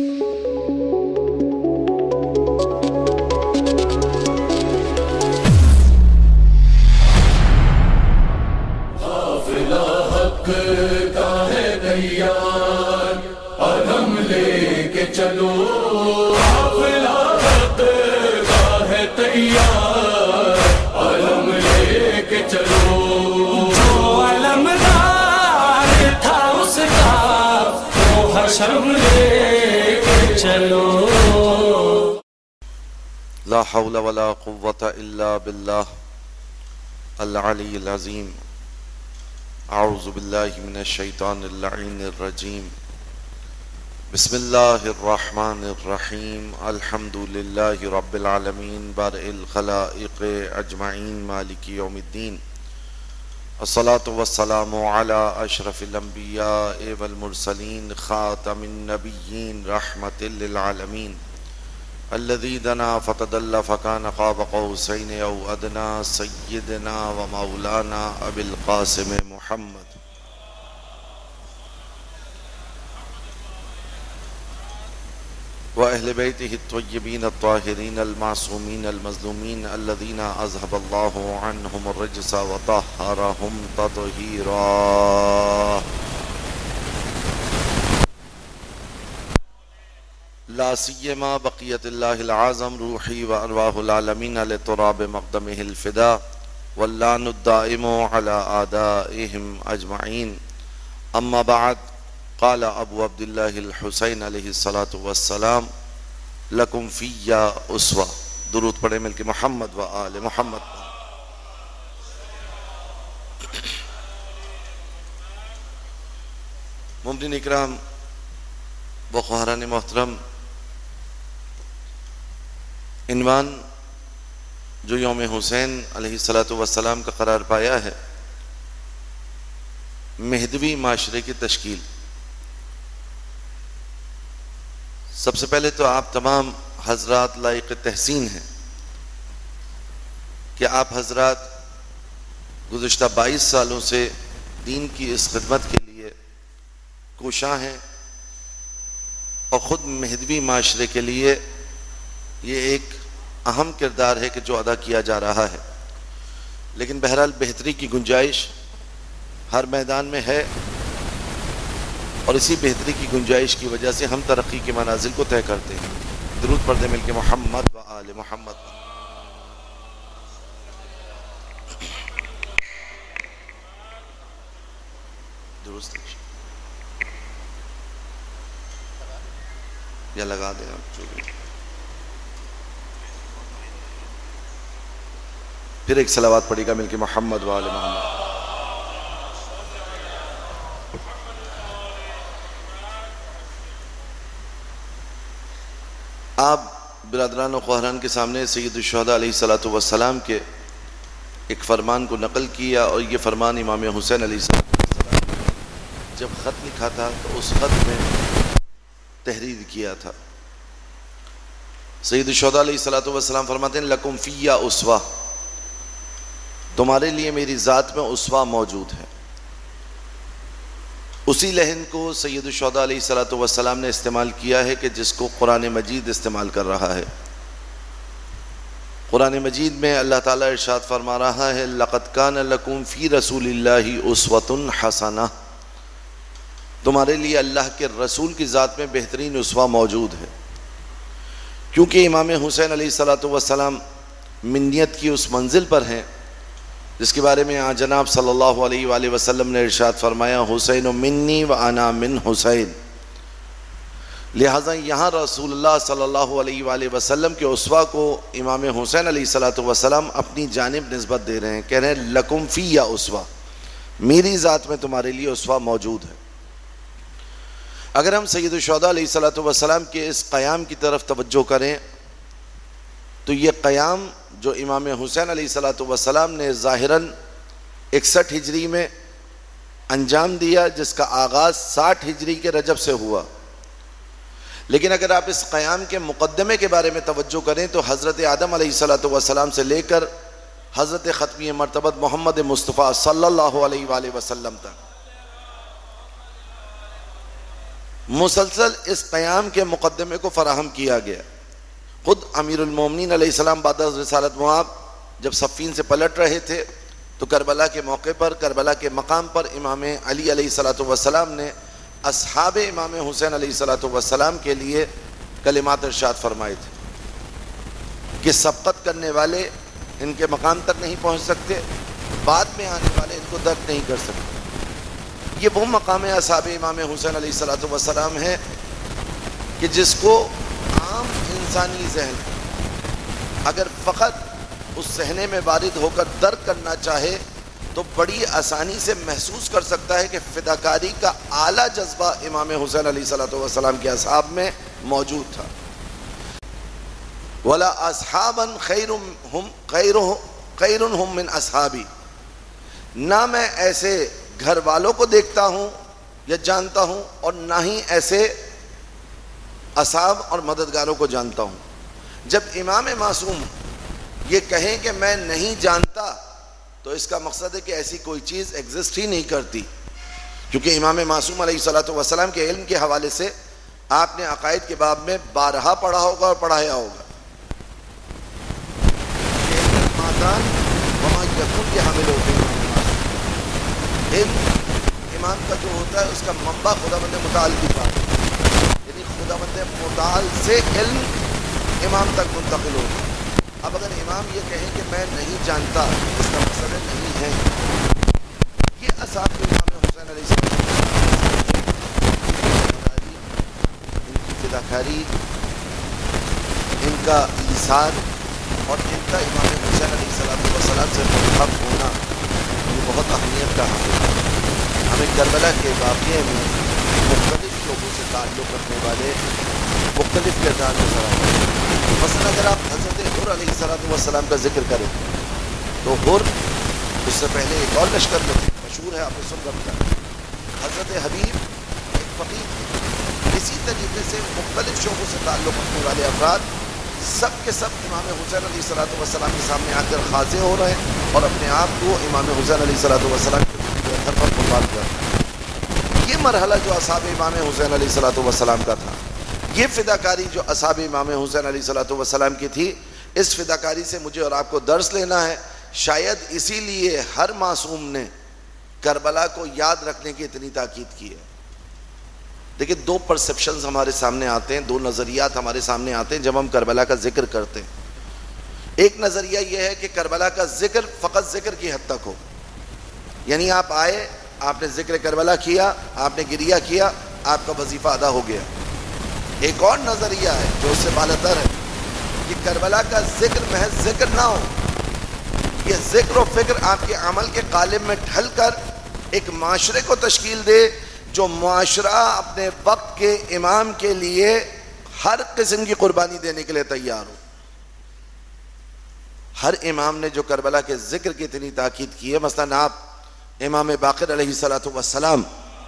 چلو قافلہ حق کا ہے تیار، علم لے کے چلو، جو علمدار تھا اس کا وہ حشر لے کے چلو۔ لا حول ولا قوة الا باللہ العلی العظیم۔ اعوذ باللہ من الشیطان اللعین الرجیم۔ بسم اللہ الرحمن الرحیم۔ الحمد للہ رب العالمین بارئ الخلائق اجمعین مالک یوم الدین۔ الصلاة والسلام علی اشرف الانبیاء والمرسلین خاتم النبیین رحمت للعالمین، الذی دنا فتدلی فکان قاب قوسین او ادنا، سیدنا و مولانا ابی القاسم محمد وأهل بيته الطيبين الطاهرين المعصومين المظلومين الذين أذهب الله عنهم الرجس وطهرهم تطهيرا، لا سيما بقية الله العظم روحي وأرواح العالمين لتراب مقدمه الفداء، واللعن الدائم على أعدائهم أجمعين. أما بعد، قال ابو عبد اللہ الحسین علیہ الصلاۃ والسلام لکم فی اسوہ۔ درود پڑھیں مل کے محمد و آل محمد۔ ممنون اکرام و خواہران محترم، عنوان جو یوم حسین علیہ الصلاۃ والسلام کا قرار پایا ہے، مہدوی معاشرے کی تشکیل۔ سب سے پہلے تو آپ تمام حضرات لائق تحسین ہیں کہ آپ حضرات گزشتہ 22 سالوں سے دین کی اس خدمت کے لیے کوشاں ہیں، اور خود مہدوی معاشرے کے لیے یہ ایک اہم کردار ہے کہ جو ادا کیا جا رہا ہے۔ لیکن بہرحال بہتری کی گنجائش ہر میدان میں ہے، اور اسی بہتری کی گنجائش کی وجہ سے ہم ترقی کے منازل کو طے کرتے ہیں۔ درود پڑھتے مل کے محمد و آل محمد۔ درست یا لگا دیں آپ جو بھی۔ پھر ایک صلوات پڑھے گا مل کے محمد و آل محمد۔ آپ برادران و خواہران کے سامنے سید الشہداء علیہ الصلاۃ والسلام کے ایک فرمان کو نقل کیا، اور یہ فرمان امام حسین علیہ السلام نے جب خط لکھا تھا تو اس خط میں تحریر کیا تھا۔ سید الشہداء علیہ الصلاۃ والسلام فرماتے ہیں لکم فی اسوہ، تمہارے لیے میری ذات میں اسوہ موجود ہے۔ اسی لحن کو سید الشہداء علیہ الصلاۃ والسلام نے استعمال کیا ہے کہ جس کو قرآن مجید استعمال کر رہا ہے۔ قرآن مجید میں اللہ تعالیٰ ارشاد فرما رہا ہے لَقَدْ كَانَ لَكُمْ فِي رَسُولِ اللَّهِ أُسْوَةٌ حَسَنَةٌ، تمہارے لیے اللہ کے رسول کی ذات میں بہترین اسوہ موجود ہے۔ کیونکہ امام حسین علیہ الصلاۃ والسلام منیت کی اس منزل پر ہیں جس کے بارے میں جناب صلی اللہ علیہ وآلہ وسلم نے ارشاد فرمایا حسین منی و انا من حسین، لہٰذا یہاں رسول اللہ صلی اللہ علیہ وآلہ وسلم کے اسوہ کو امام حسین علیہ الصلاۃ والسلام اپنی جانب نسبت دے رہے ہیں، کہہ رہے ہیں لکم فی یا اسوہ، میری ذات میں تمہارے لیے اسوہ موجود ہے۔ اگر ہم سید الشہداء علیہ الصلاۃ والسلام کے اس قیام کی طرف توجہ کریں تو یہ قیام جو امام حسین علیہ الصلاۃ والسلام نے ظاہراً 61 ہجری میں انجام دیا، جس کا آغاز 60 ہجری کے رجب سے ہوا، لیکن اگر آپ اس قیام کے مقدمے کے بارے میں توجہ کریں تو حضرت آدم علیہ الصلاۃ والسلام سے لے کر حضرت ختمی مرتبت محمد مصطفیٰ صلی اللہ علیہ وآلہ وسلم تک مسلسل اس قیام کے مقدمے کو فراہم کیا گیا. خود امیر المومنین علیہ السلام بعد از رسالت مآب جب صفین سے پلٹ رہے تھے تو کربلا کے موقع پر، کربلا کے مقام پر امام علی علیہ السلام نے اصحاب امام حسین علیہ السلام کے لیے کلمات ارشاد فرمائے تھے کہ سبقت کرنے والے ان کے مقام تک نہیں پہنچ سکتے، بعد میں آنے والے ان کو درک نہیں کر سکتے. یہ وہ مقام اصحاب امام حسین علیہ السلام ہے کہ جس کو عام انسانی ذہن اگر فقط اس صحنے میں وارد ہو کر درک کرنا چاہے تو بڑی آسانی سے محسوس کر سکتا ہے کہ فداکاری کا اعلیٰ جذبہ امام حسین علیہ السلام کے اصحاب میں موجود تھا. وَلَا أَصْحَابًا خَيْرٌ مِّنْ أَصْحَابِي، نہ میں ایسے گھر والوں کو دیکھتا ہوں یا جانتا ہوں اور نہ ہی ایسے اصحاب اور مددگاروں کو جانتا ہوں. جب امام معصوم یہ کہیں کہ میں نہیں جانتا تو اس کا مقصد ہے کہ ایسی کوئی چیز ایگزسٹ ہی نہیں کرتی، کیونکہ امام معصوم علیہ السلام کے علم کے حوالے سے آپ نے عقائد کے باب میں بارہا پڑھا ہوگا اور پڑھایا ہوگا. وہاں یقین کے حامل ہوتے ہیں. علم امام کا جو ہوتا ہے اس کا منبع خداوند متعال کی بات ہے، یعنی خداوند متعال سے علم امام تک منتقل ہوتا ہے. اب اگر امام یہ کہیں کہ میں نہیں جانتا، اس کا مقصد نہیں ہے. یہ اصحاب امام حسین علیہ السلام ان کی فداکاری، ان کا ایثار اور ان کا امام حسین علیہ السلام سے منتخب ہونا یہ بہت اہمیت کا حامل ہے. ہمیں کربلا کے واقعے میں مختلف لوگوں سے تعلق رکھنے والے مختلف کردار نظر آتے ہیں. مثلا اگر آپ حضرت حر علیہ السلام کا ذکر کریں تو حر اس سے پہلے ایک اور لشکر میں مشہور ہے، آپ نے سن رکھا ہے. حضرت حبیب ایک فقیر تھے. اسی طریقے سے مختلف شعبوں سے تعلق رکھنے والے افراد سب کے سب امام حسین علیہ السلام کے سامنے آ کر خاضع ہو رہے ہیں اور اپنے آپ کو امام حسین علیہ السلام کے گھر پر قربان کر رہے ہیں. یہ مرحلہ جو اصحاب امام حسین علیہ السلام کا تھا، یہ فداکاری جو اصحاب امام حسین علیہ السلام کی تھی، اس فداکاری سے مجھے اور آپ کو درس لینا ہے. شاید اسی لیے ہر معصوم نے کربلا کو یاد رکھنے کی اتنی تاکید کی ہے. دیکھیں، دو پرسپشنز ہمارے سامنے آتے ہیں، دو نظریات ہمارے سامنے آتے ہیں جب ہم کربلا کا ذکر کرتے ہیں. ایک نظریہ یہ ہے کہ کربلا کا ذکر فقط ذکر کی حد تک ہو، یعنی آپ آئے، آپ نے ذکر کربلا کیا، آپ نے گریہ کیا، آپ کا وظیفہ ادا ہو گیا. ایک اور نظریہ ہے جو اس سے بالاتر ہے کہ کربلا کا ذکر محض ذکر نہ ہو، یہ ذکر و فکر آپ کے عمل کے قالب میں ڈھل کر ایک معاشرے کو تشکیل دے جو معاشرہ اپنے وقت کے امام کے لیے ہر قسم کی قربانی دینے کے لیے تیار ہو. ہر امام نے جو کربلا کے ذکر کی اتنی تاکید کی ہے، مثلا آپ امام باقر علیہ السلام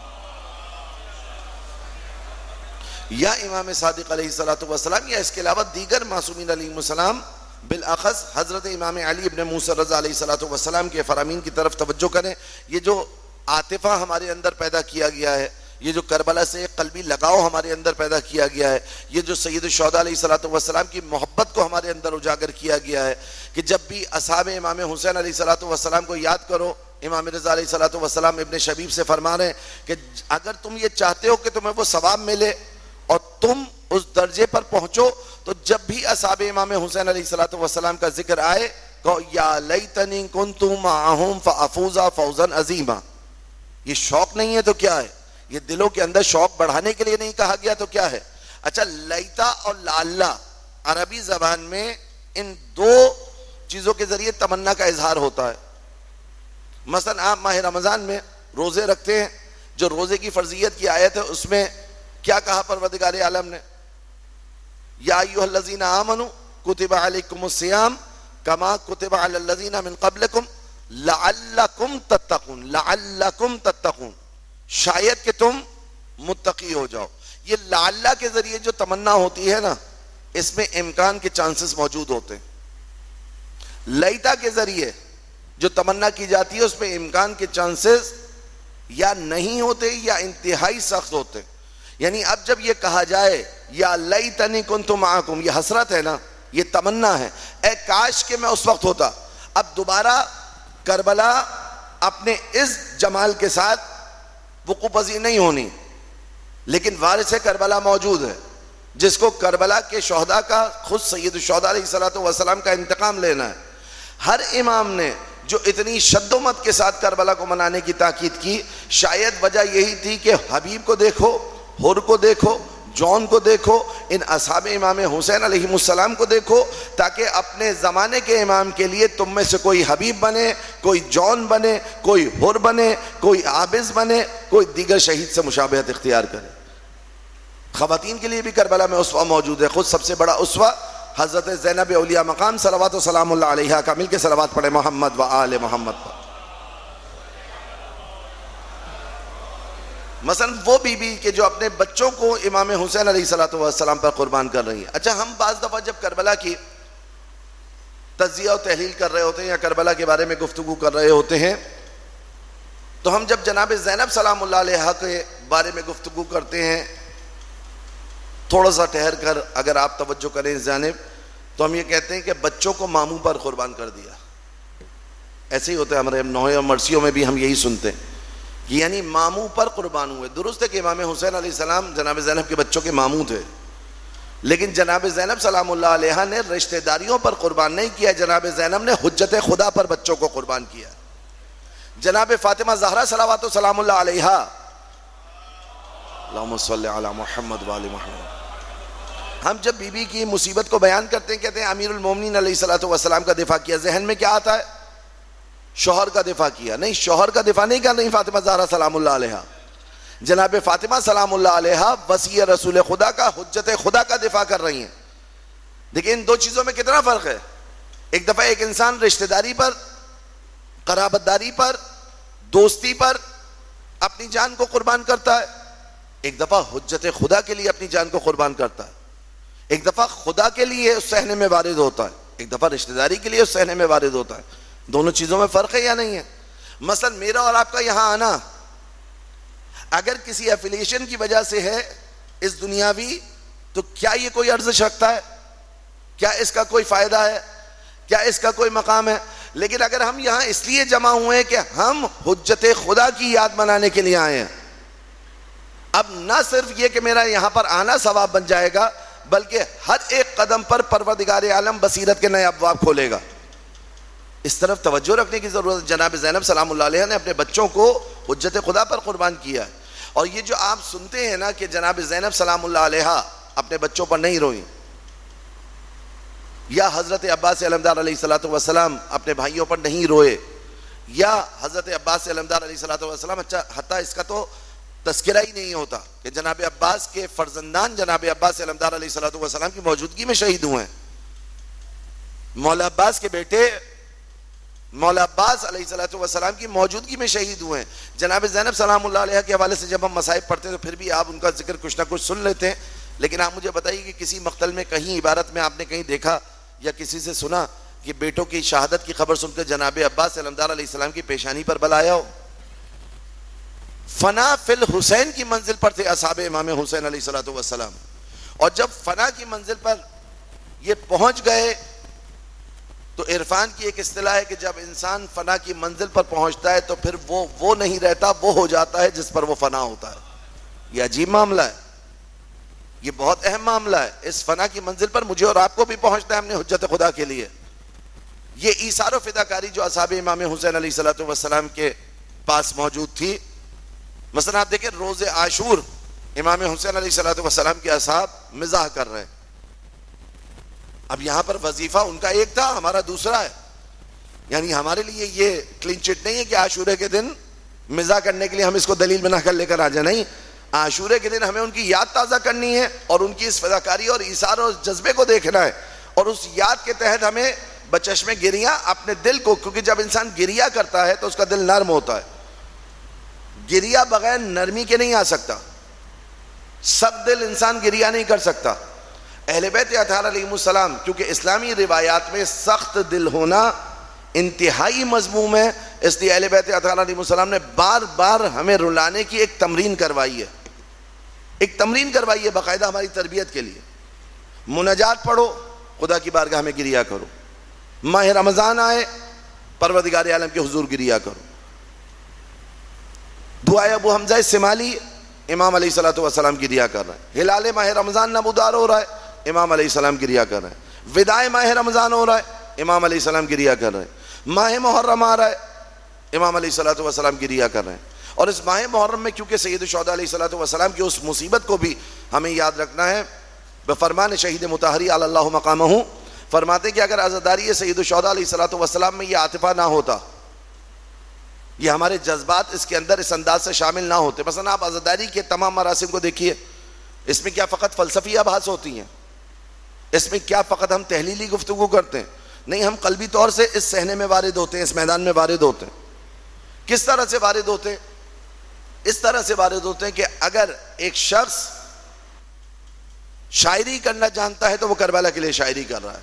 یا امام صادق علیہ السلام یا اس کے علاوہ دیگر معصومین علیہ السلام، بالاخص حضرت امام علی ابن موسیٰ رضا علیہ السلام کے فرامین کی طرف توجہ کریں. یہ جو عاطفہ ہمارے اندر پیدا کیا گیا ہے، یہ جو کربلا سے ایک قلبی لگاؤ ہمارے اندر پیدا کیا گیا ہے، یہ جو سید الشہداء علیہ السلام کی محبت کو ہمارے اندر اجاگر کیا گیا ہے کہ جب بھی اصحاب امام حسین علیہ السلام کو یاد کرو. امام رضا علیہ السلام ابن شبیب سے فرما رہے ہیں کہ اگر تم یہ چاہتے ہو کہ تمہیں وہ ثواب ملے اور تم اس درجے پر پہنچو تو جب بھی اصحاب امام حسین علیہ السلام کا ذکر آئے کہو یا لیتنی کنت معہم فافوز فوزا عظیما. یہ شوق نہیں ہے تو کیا ہے؟ یہ دلوں کے اندر شوق بڑھانے کے لیے نہیں کہا گیا تو کیا ہے؟ اچھا، لیتا اور لعلہ عربی زبان میں ان دو چیزوں کے ذریعے تمنا کا اظہار ہوتا ہے. مثلا آپ ماہ رمضان میں روزے رکھتے ہیں، جو روزے کی فرضیت کی آیت ہے اس میں کیا کہا پروردگار عالم نے؟ یا ایھا الذین آمنوا کتب علیکم الصیام کما کتب علی الذین من قبلکم لعلکم تتقون. لعلکم تتقون، شاید کہ تم متقی ہو جاؤ. یہ لعلہ کے ذریعے جو تمنا ہوتی ہے نا، اس میں امکان کے چانسز موجود ہوتے ہیں. لیتا کے ذریعے جو تمنا کی جاتی ہے اس میں امکان کے چانسز یا نہیں ہوتے یا انتہائی سخت ہوتے. یعنی اب جب یہ کہا جائے یا لیتنی کنت معکم، یہ حسرت ہے نا، یہ تمنا ہے، اے کاش کہ میں اس وقت ہوتا. اب دوبارہ کربلا اپنے اس جمال کے ساتھ وقوع پذیر نہیں ہونی، لیکن وارث کربلا موجود ہے جس کو کربلا کے شہداء کا، خود سید الشہداء علیہ الصلوۃ والسلام کا انتقام لینا ہے. ہر امام نے جو اتنی شد و مت کے ساتھ کربلا کو منانے کی تاکید کی، شاید وجہ یہی تھی کہ حبیب کو دیکھو، حر کو دیکھو، جون کو دیکھو، ان اصحاب امام حسین علیہ السلام کو دیکھو، تاکہ اپنے زمانے کے امام کے لیے تم میں سے کوئی حبیب بنے، کوئی جون بنے، کوئی حر بنے، کوئی عابس بنے، کوئی دیگر شہید سے مشابہت اختیار کرے. خواتین کے لیے بھی کربلا میں اسوہ موجود ہے. خود سب سے بڑا اسوہ حضرت زینب اولیاء مقام صلوات و سلام اللہ علیہا کا. مل کے صلوات پڑھے محمد و آل محمد پر. مثلا وہ بی بی کہ جو اپنے بچوں کو امام حسین علیہ الصلوۃ والسلام پر قربان کر رہی ہیں. اچھا، ہم بعض دفعہ جب کربلا کی تجزیہ و تحلیل کر رہے ہوتے ہیں یا کربلا کے بارے میں گفتگو کر رہے ہوتے ہیں، تو ہم جب جناب زینب سلام اللہ علیہا کے بارے میں گفتگو کرتے ہیں، تھوڑا سا ٹھہر کر اگر آپ توجہ کریں اس جانب، تو ہم یہ کہتے ہیں کہ بچوں کو ماموں پر قربان کر دیا. ایسے ہی ہوتا ہے ہمارے نوحے اور مرثیوں میں بھی ہم یہی سنتے ہیں، یعنی ماموں پر قربان ہوئے. درست ہے کہ امام حسین علیہ السلام جناب زینب کے بچوں کے ماموں تھے، لیکن جناب زینب سلام اللہ علیہا نے رشتہ داریوں پر قربان نہیں کیا. جناب زینب نے حجت خدا پر بچوں کو قربان کیا. جناب فاطمہ زہرا صلوات و سلام اللہ علیہا، اللہم صلی علی محمد و آل محمد، ہم جب بی بی کی مصیبت کو بیان کرتے ہیں کہتے ہیں امیر المومنین علیہ الصلوۃ والسلام کا دفاع کیا. ذہن میں کیا آتا ہے؟ شوہر کا دفاع کیا. نہیں، شوہر کا دفاع نہیں کر رہی فاطمہ زہرا سلام اللہ علیہا. جناب فاطمہ سلام اللہ علیہا وصی رسول خدا کا، حجت خدا کا دفاع کر رہی ہیں. دیکھیں ان دو چیزوں میں کتنا فرق ہے. ایک دفعہ ایک انسان رشتہ داری پر، قرابت داری پر، دوستی پر اپنی جان کو قربان کرتا ہے، ایک دفعہ حجت خدا کے لیے اپنی جان کو قربان کرتا ہے. ایک دفعہ خدا کے لیے اس صحنے میں وارد ہوتا ہے، ایک دفعہ رشتہ داری کے لیے اس صحنے میں وارد ہوتا ہے. دونوں چیزوں میں فرق ہے یا نہیں ہے؟ مثلا میرا اور آپ کا یہاں آنا اگر کسی ایفیلیشن کی وجہ سے ہے اس دنیاوی، تو کیا یہ کوئی ارزش رکھتا ہے؟ کیا اس کا کوئی فائدہ ہے؟ کیا اس کا کوئی مقام ہے؟ لیکن اگر ہم یہاں اس لیے جمع ہوئے کہ ہم حجت خدا کی یاد منانے کے لیے آئے ہیں، اب نہ صرف یہ کہ میرا یہاں پر آنا ثواب بن جائے گا، بلکہ ہر ایک قدم پر پروردگار عالم بصیرت کے نئے ابواب کھولے گا. اس طرف توجہ رکھنے کی ضرورت ہے. جناب زینب سلام اللہ علیہ نے اپنے بچوں کو حجت خدا پر قربان کیا ہے. اور یہ جو آپ سنتے ہیں نا کہ جناب زینب سلام اللہ علیہ اپنے بچوں پر نہیں روئی، یا حضرت عباس علمدار علیہ الصلوۃ والسلام اپنے بھائیوں پر نہیں روئے، یا حضرت عباس علمدار علیہ الصلوۃ والسلام، اچھا حتیٰ اس کا تو تذکرہ ہی نہیں ہوتا کہ جناب عباس کے فرزندان جناب عباس علمدار علیہ الصلوۃ والسلام کی موجودگی میں شہید ہوئے ہیں. مولا عباس کے بیٹے مولا عباس علیہ الصلوۃ والسلام کی موجودگی میں شہید ہوئے ہیں. جناب زینب سلام اللہ علیہ کے حوالے سے جب ہم مصائب پڑھتے ہیں تو پھر بھی آپ ان کا ذکر کچھ نہ کچھ سن لیتے ہیں، لیکن آپ مجھے بتائیے کہ کسی مقتل میں کہیں عبارت میں آپ نے کہیں دیکھا یا کسی سے سنا کہ بیٹوں کی شہادت کی خبر سن کر جناب عباس علمدار علیہ السلام کی پیشانی پر بل آیا ہو؟ فنا فی الحسین کی منزل پر تھے اصحاب امام حسین علیہ الصلوۃ والسلام، اور جب فنا کی منزل پر یہ پہنچ گئے تو عرفان کی ایک اصطلاح ہے کہ جب انسان فنا کی منزل پر پہنچتا ہے تو پھر وہ نہیں رہتا، وہ ہو جاتا ہے جس پر وہ فنا ہوتا ہے. یہ عجیب معاملہ ہے، یہ بہت اہم معاملہ ہے. اس فنا کی منزل پر مجھے اور آپ کو بھی پہنچنا ہے ہم نے حجت خدا کے لیے. یہ ایثار و فداکاری جو اصحاب امام حسین علیہ الصلوۃ والسلام کے پاس موجود تھی. مثلا آپ دیکھیں روز عاشور امام حسین علیہ الصلوۃ والسلام کے اصحاب مزاح کر رہے ہیں. اب یہاں پر وظیفہ ان کا ایک تھا، ہمارا دوسرا ہے. یعنی ہمارے لیے یہ کلین چٹ نہیں ہے کہ عاشورے کے دن مزاح کرنے کے لیے ہم اس کو دلیل بنا کر لے کر آ جائیں. نہیں، عاشورے کے دن ہمیں ان کی یاد تازہ کرنی ہے اور ان کی اس فداکاری اور ایثار اور جذبے کو دیکھنا ہے، اور اس یاد کے تحت ہمیں بچشم گریہ اپنے دل کو، کیونکہ جب انسان گریہ کرتا ہے تو اس کا دل نرم ہوتا ہے. گریہ بغیر نرمی کے نہیں آ سکتا. سب دل انسان گریہ نہیں کر سکتا. اہل بیت اطہار علیہ السلام کیونکہ اسلامی روایات میں سخت دل ہونا انتہائی مذموم ہے، اس لیے اہل بیت اطہار علیہ السلام نے بار بار ہمیں رلانے کی ایک تمرین کروائی ہے. ایک تمرین کروائیے باقاعدہ ہماری تربیت کے لیے. مناجات پڑھو, خدا کی بارگاہ میں گریا کرو. ماہ رمضان آئے, پروردگار عالم کے حضور گریا کرو. دعائے ابو حمزہ سمالی, امام علیہ الصلوۃ والسلام گریا کر رہے ہیں. ہلال ماہ رمضان نمودار ہو رہا ہے, امام علیہ السلام گریا کر رہے ہیں. وداع ماہ رمضان ہو رہا ہے, امام علیہ السلام گریا کر رہے ہیں. ماہ محرم آ رہا ہے, امام علیہ الصلوۃ والسلام گریا کر رہے ہیں. اور اس ماہ محرم میں کیونکہ سید الشہداء علیہ الصلوۃ والسلام کی اس مصیبت کو بھی ہمیں یاد رکھنا ہے. بفرمان شہید مطہری علی اللہ مقامہ فرماتے کہ اگر عزاداری سید الشہداء علیہ الصلوۃ والسلام میں یہ عاطفہ نہ ہوتا, یہ ہمارے جذبات اس کے اندر اس انداز سے شامل نہ ہوتے. مثلا آپ عزاداری کے تمام مراسم کو دیکھیے, اس میں کیا فقط فلسفی آبحاث ہوتی ہیں؟ اس میں کیا فقط ہم تحلیلی گفتگو کرتے ہیں؟ نہیں, ہم قلبی طور سے اس صحنے میں وارد ہوتے ہیں, اس میدان میں وارد ہوتے ہیں. کس طرح سے وارد ہوتے ہیں؟ اس طرح سے وارد ہوتے ہیں کہ اگر ایک شخص شاعری کرنا جانتا ہے تو وہ کربلا کے لیے شاعری کر رہا ہے.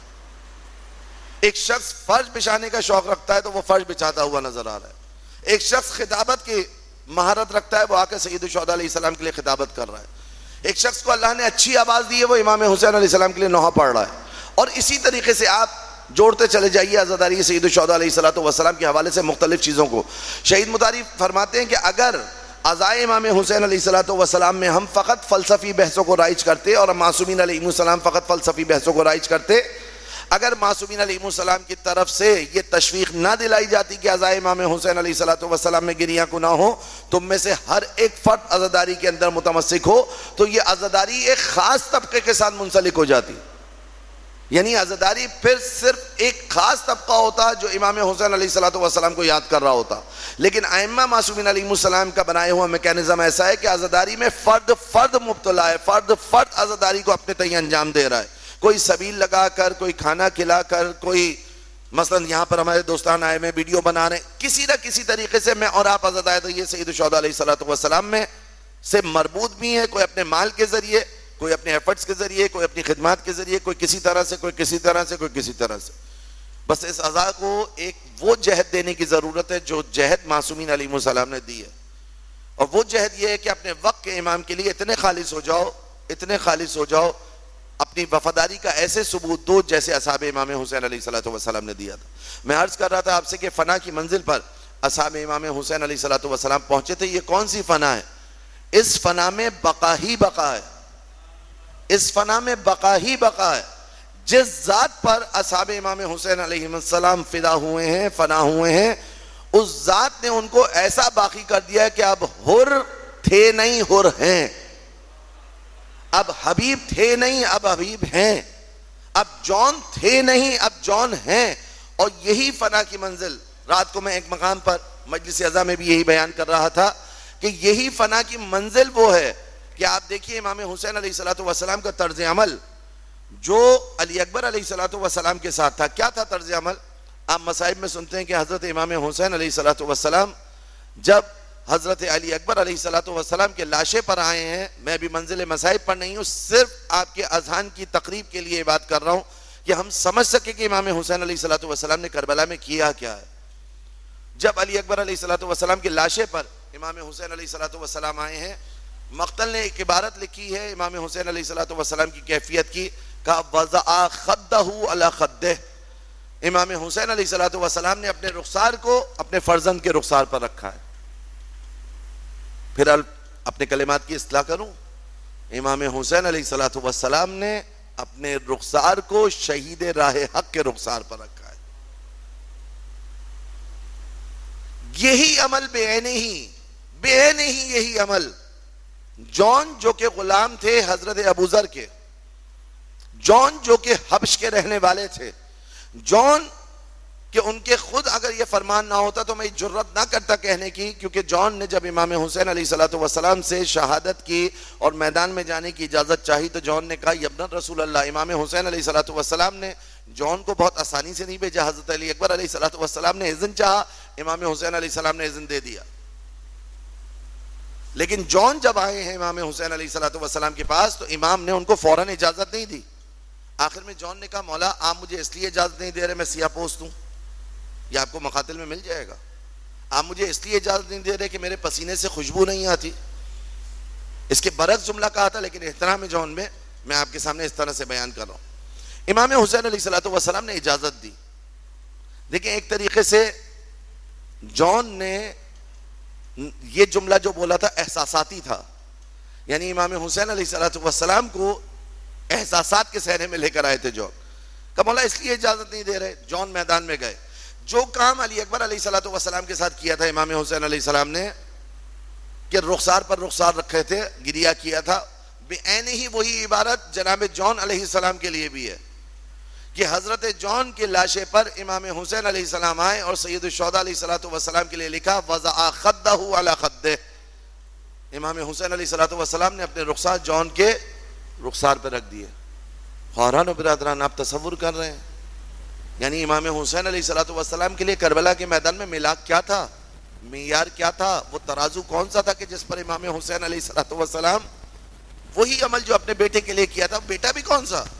ایک شخص فرش بچھانے کا شوق رکھتا ہے تو وہ فرش بچھاتا ہوا نظر آ رہا ہے. ایک شخص خطابت کی مہارت رکھتا ہے, وہ آ کے سید الشہداء علیہ السلام کے لیے خطابت کر رہا ہے. ایک شخص کو اللہ نے اچھی آواز دی ہے, وہ امام حسین علیہ السلام کے لیے نوحہ پڑھ رہا ہے. اور اسی طریقے سے آپ جوڑتے چلے جائیے عزاداری سید الشہداء علیہ السلام کے حوالے سے مختلف چیزوں کو. شہید مطہری فرماتے ہیں کہ اگر عزائے امام حسین علیہ السلام میں ہم فقط فلسفی بحثوں کو رائج کرتے اور معصومین علیہ السلام فقط فلسفی بحثوں کو رائج کرتے, اگر معصومین علیہ السلام کی طرف سے یہ تشویق نہ دلائی جاتی کہ عزائے امام حسین علیہ السلام میں گریاں کو نہ ہو, تم میں سے ہر ایک فرد عزاداری کے اندر متمسک ہو, تو یہ عزاداری ایک خاص طبقے کے ساتھ منسلک ہو جاتی. یعنی عزاداری پھر صرف ایک خاص طبقہ ہوتا جو امام حسین علیہ السلام کو یاد کر رہا ہوتا. لیکن ائمہ معصومین علیہ السلام کا بنایا ہوا میکینزم ایسا ہے کہ عزاداری میں فرد فرد مبتلا ہے, فرد فرد عزاداری کو اپنے تئیں انجام دے رہا ہے. کوئی سبیل لگا کر, کوئی کھانا کھلا کر, کوئی مثلا یہاں پر ہمارے دوستان آئے میں ویڈیو بنا رہے ہیں, کسی نہ کسی طریقے سے میں اور آپ عزاداری تو یہ سید الشہداء علیہ السلام میں سے مربوط بھی ہے, کوئی اپنے مال کے ذریعے, کوئی اپنے ایفرٹس کے ذریعے, کوئی اپنی خدمات کے ذریعے, کوئی کسی طرح سے, کوئی کسی طرح سے, کوئی کسی طرح سے. بس اس عزا کو ایک وہ جہد دینے کی ضرورت ہے جو جہد معصومین علیہ السلام نے دی ہے. اور وہ جہد یہ ہے کہ اپنے وقت کے امام کے لیے اتنے خالص ہو جاؤ, اتنے خالص ہو جاؤ, اپنی وفاداری کا ایسے ثبوت دو جیسے اصحاب امام حسین علیہ السلام نے دیا تھا. میں عرض کر رہا تھا آپ سے کہ فنا کی منزل پر اصحاب امام حسین علیہ السلام پہنچے تھے. یہ کون سی فنا ہے؟ اس فنا میں بقا ہی بقا ہے, اس فنا میں بقا ہی بقا ہے. جس ذات پر اصحاب امام حسین علیہ السلام فدا ہوئے ہیں, فنا ہوئے ہیں, اس ذات نے ان کو ایسا باقی کر دیا ہے کہ اب حر تھے نہیں, حر ہیں. اب حبیب تھے نہیں, اب حبیب ہیں. اب جون تھے نہیں, اب جون ہیں. اور یہی فنا کی منزل, رات کو میں ایک مقام پر مجلس عزا میں بھی یہی بیان کر رہا تھا کہ یہی فنا کی منزل وہ ہے کہ آپ دیکھیے امام حسین علیہ السلام کا طرز عمل جو علی اکبر علیہ السلام کے ساتھ تھا. کیا تھا طرز عمل؟ آپ مصائب میں سنتے ہیں کہ حضرت امام حسین علیہ السلام جب حضرت علی اکبر علیہ السلام کے لاشے پر آئے ہیں, میں بھی منزل مصائب پر نہیں ہوں, صرف آپ کے اذہان کی تقریب کے لیے بات کر رہا ہوں کہ ہم سمجھ سکیں کہ امام حسین علیہ السلام نے کربلا میں کیا کیا ہے. جب علی اکبر علیہ السلام کے لاشے پر امام حسین علیہ السلام آئے ہیں, مقتل نے ایک عبارت لکھی ہے امام حسین علیہ السلام کی کیفیت کی, کہا وضع خدہ علی خدہ. امام حسین علیہ السلام نے اپنے رخسار کو اپنے فرزند کے رخسار پر رکھا ہے. پھر اپنے کلمات کی اصلاح کروں, امام حسین علیہ السلام نے اپنے رخسار کو شہید راہ حق کے رخسار پر رکھا ہے. یہی عمل بے عین ہی یہی عمل جون جو کہ غلام تھے حضرت ابو ذر کے, جون جو کہ حبش کے رہنے والے تھے, جون کہ ان کے خود اگر یہ فرمان نہ ہوتا تو میں جرت نہ کرتا کہنے کی, کیونکہ جون نے جب امام حسین علیہ السلام سے شہادت کی اور میدان میں جانے کی اجازت چاہی تو جون نے کہا یبن رسول اللہ. امام حسین علیہ السلام نے جون کو بہت آسانی سے نہیں بھیجا, حضرت علی اکبر علیہ السلام نے اذن چاہا, امام حسین علیہ السلام نے اذن دے دیا. لیکن جون جب آئے ہیں امام حسین علیہ السلام کے پاس تو امام نے ان کو فوراً اجازت نہیں دی. آخر میں جون نے کہا مولا آپ مجھے اس لیے اجازت نہیں دے رہے میں سیاہ پوست ہوں, یہ آپ کو مقاتل میں مل جائے گا, آپ مجھے اس لیے اجازت نہیں دے رہے کہ میرے پسینے سے خوشبو نہیں آتی, اس کے برعکس جملہ کہا تھا، لیکن احترام جون میں آپ کے سامنے اس طرح سے بیان کر رہا ہوں۔ امام حسین علیہ السلام نے اجازت دی۔ دیکھیں ایک طریقے سے جون نے یہ جملہ جو بولا تھا احساساتی تھا، یعنی امام حسین علیہ السلام کو احساسات کے سہرے میں لے کر آئے تھے جون کہ مولا اس لیے اجازت نہیں دے رہے۔ جون میدان میں گئے، جو کام علی اکبر علیہ السلام کے ساتھ کیا تھا امام حسین علیہ السلام نے کہ رخسار پر رخسار رکھے تھے، گریا کیا تھا، بعین ہی وہی عبارت جناب جون علیہ السلام کے لیے بھی ہے کہ حضرت جون کے لاشے پر امام حسین علیہ السلام آئے اور سید الشہداء علیہ السلام کے لیے لکھا وضع خدہ علی خدہ۔ امام حسین علیہ السلام نے اپنے رخسار جون کے رخسار پہ رکھ دیے۔ خواران و برادران، آپ تصور کر رہے ہیں، یعنی امام حسین علیہ السلام کے لیے کربلا کے میدان میں ملاک کیا تھا، معیار کیا تھا، وہ ترازو کون سا تھا کہ جس پر امام حسین علیہ السلام وہی عمل جو اپنے بیٹے کے لیے کیا تھا، بیٹا بھی کون سا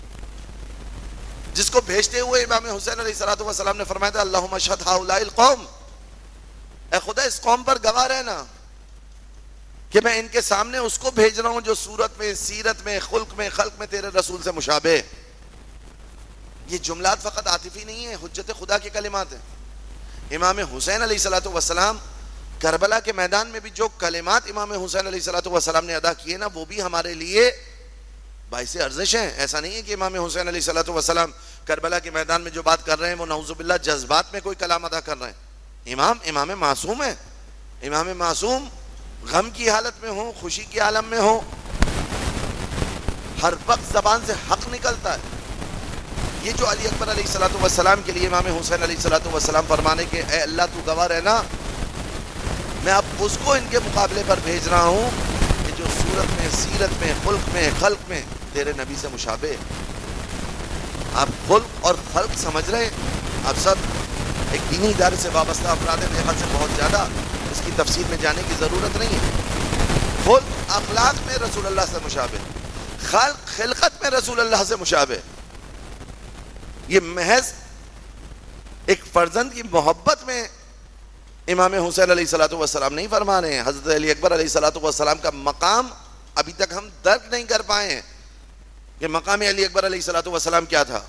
جس کو بھیجتے ہوئے امام حسین علیہ السلام نے فرمایا تھا اللہم اشہد ہؤلاء القوم، اے خدا اس قوم پر گواہ رہنا کہ میں ان کے سامنے اس کو بھیج رہا ہوں جو صورت میں، سیرت میں، خلق میں تیرے رسول سے مشابہ۔ یہ جملات فقط عاطفی نہیں ہیں، حجت خدا کے کلمات ہیں۔ امام حسین علیہ السلام کربلا کے میدان میں بھی جو کلمات امام حسین علیہ السلام نے ادا کیے نا، وہ بھی ہمارے لیے باعث ارزش ہیں۔ ایسا نہیں ہے کہ امام حسین علیہ السلام کربلا کے میدان میں جو بات کر رہے ہیں وہ نعوذ باللہ جذبات میں کوئی کلام ادا کر رہے ہیں۔ امام معصوم ہے، امام معصوم غم کی حالت میں ہو، خوشی کے عالم میں ہو، ہر وقت زبان سے حق نکلتا ہے۔ یہ جو علی اکبر علیہ السلام کے لیے امام حسین علیہ السلام فرمانے کے اے اللہ تو گواہ رہنا، میں اب اس کو ان کے مقابلے پر بھیج رہا ہوں کہ جو صورت میں، سیرت میں، خلق میں تیرے نبی سے مشابہ۔ آپ خلق اور خلق سمجھ رہے ہیں؟ آپ سب ایک دینی ادارے سے وابستہ افراد ہیں، میرے خیال سے بہت زیادہ اس کی تفصیل میں جانے کی ضرورت نہیں ہے۔ خلق اخلاق میں رسول اللہ سے مشابہ، خلقت میں رسول اللہ سے مشابہ۔ یہ محض ایک فرزند کی محبت میں امام حسین علیہ السلام نہیں فرما رہے ہیں۔ حضرت علی اکبر علیہ السلام کا مقام ابھی تک ہم درک نہیں کر پائے ہیں کہ مقام علی اکبر علیہ السلام کیا تھا۔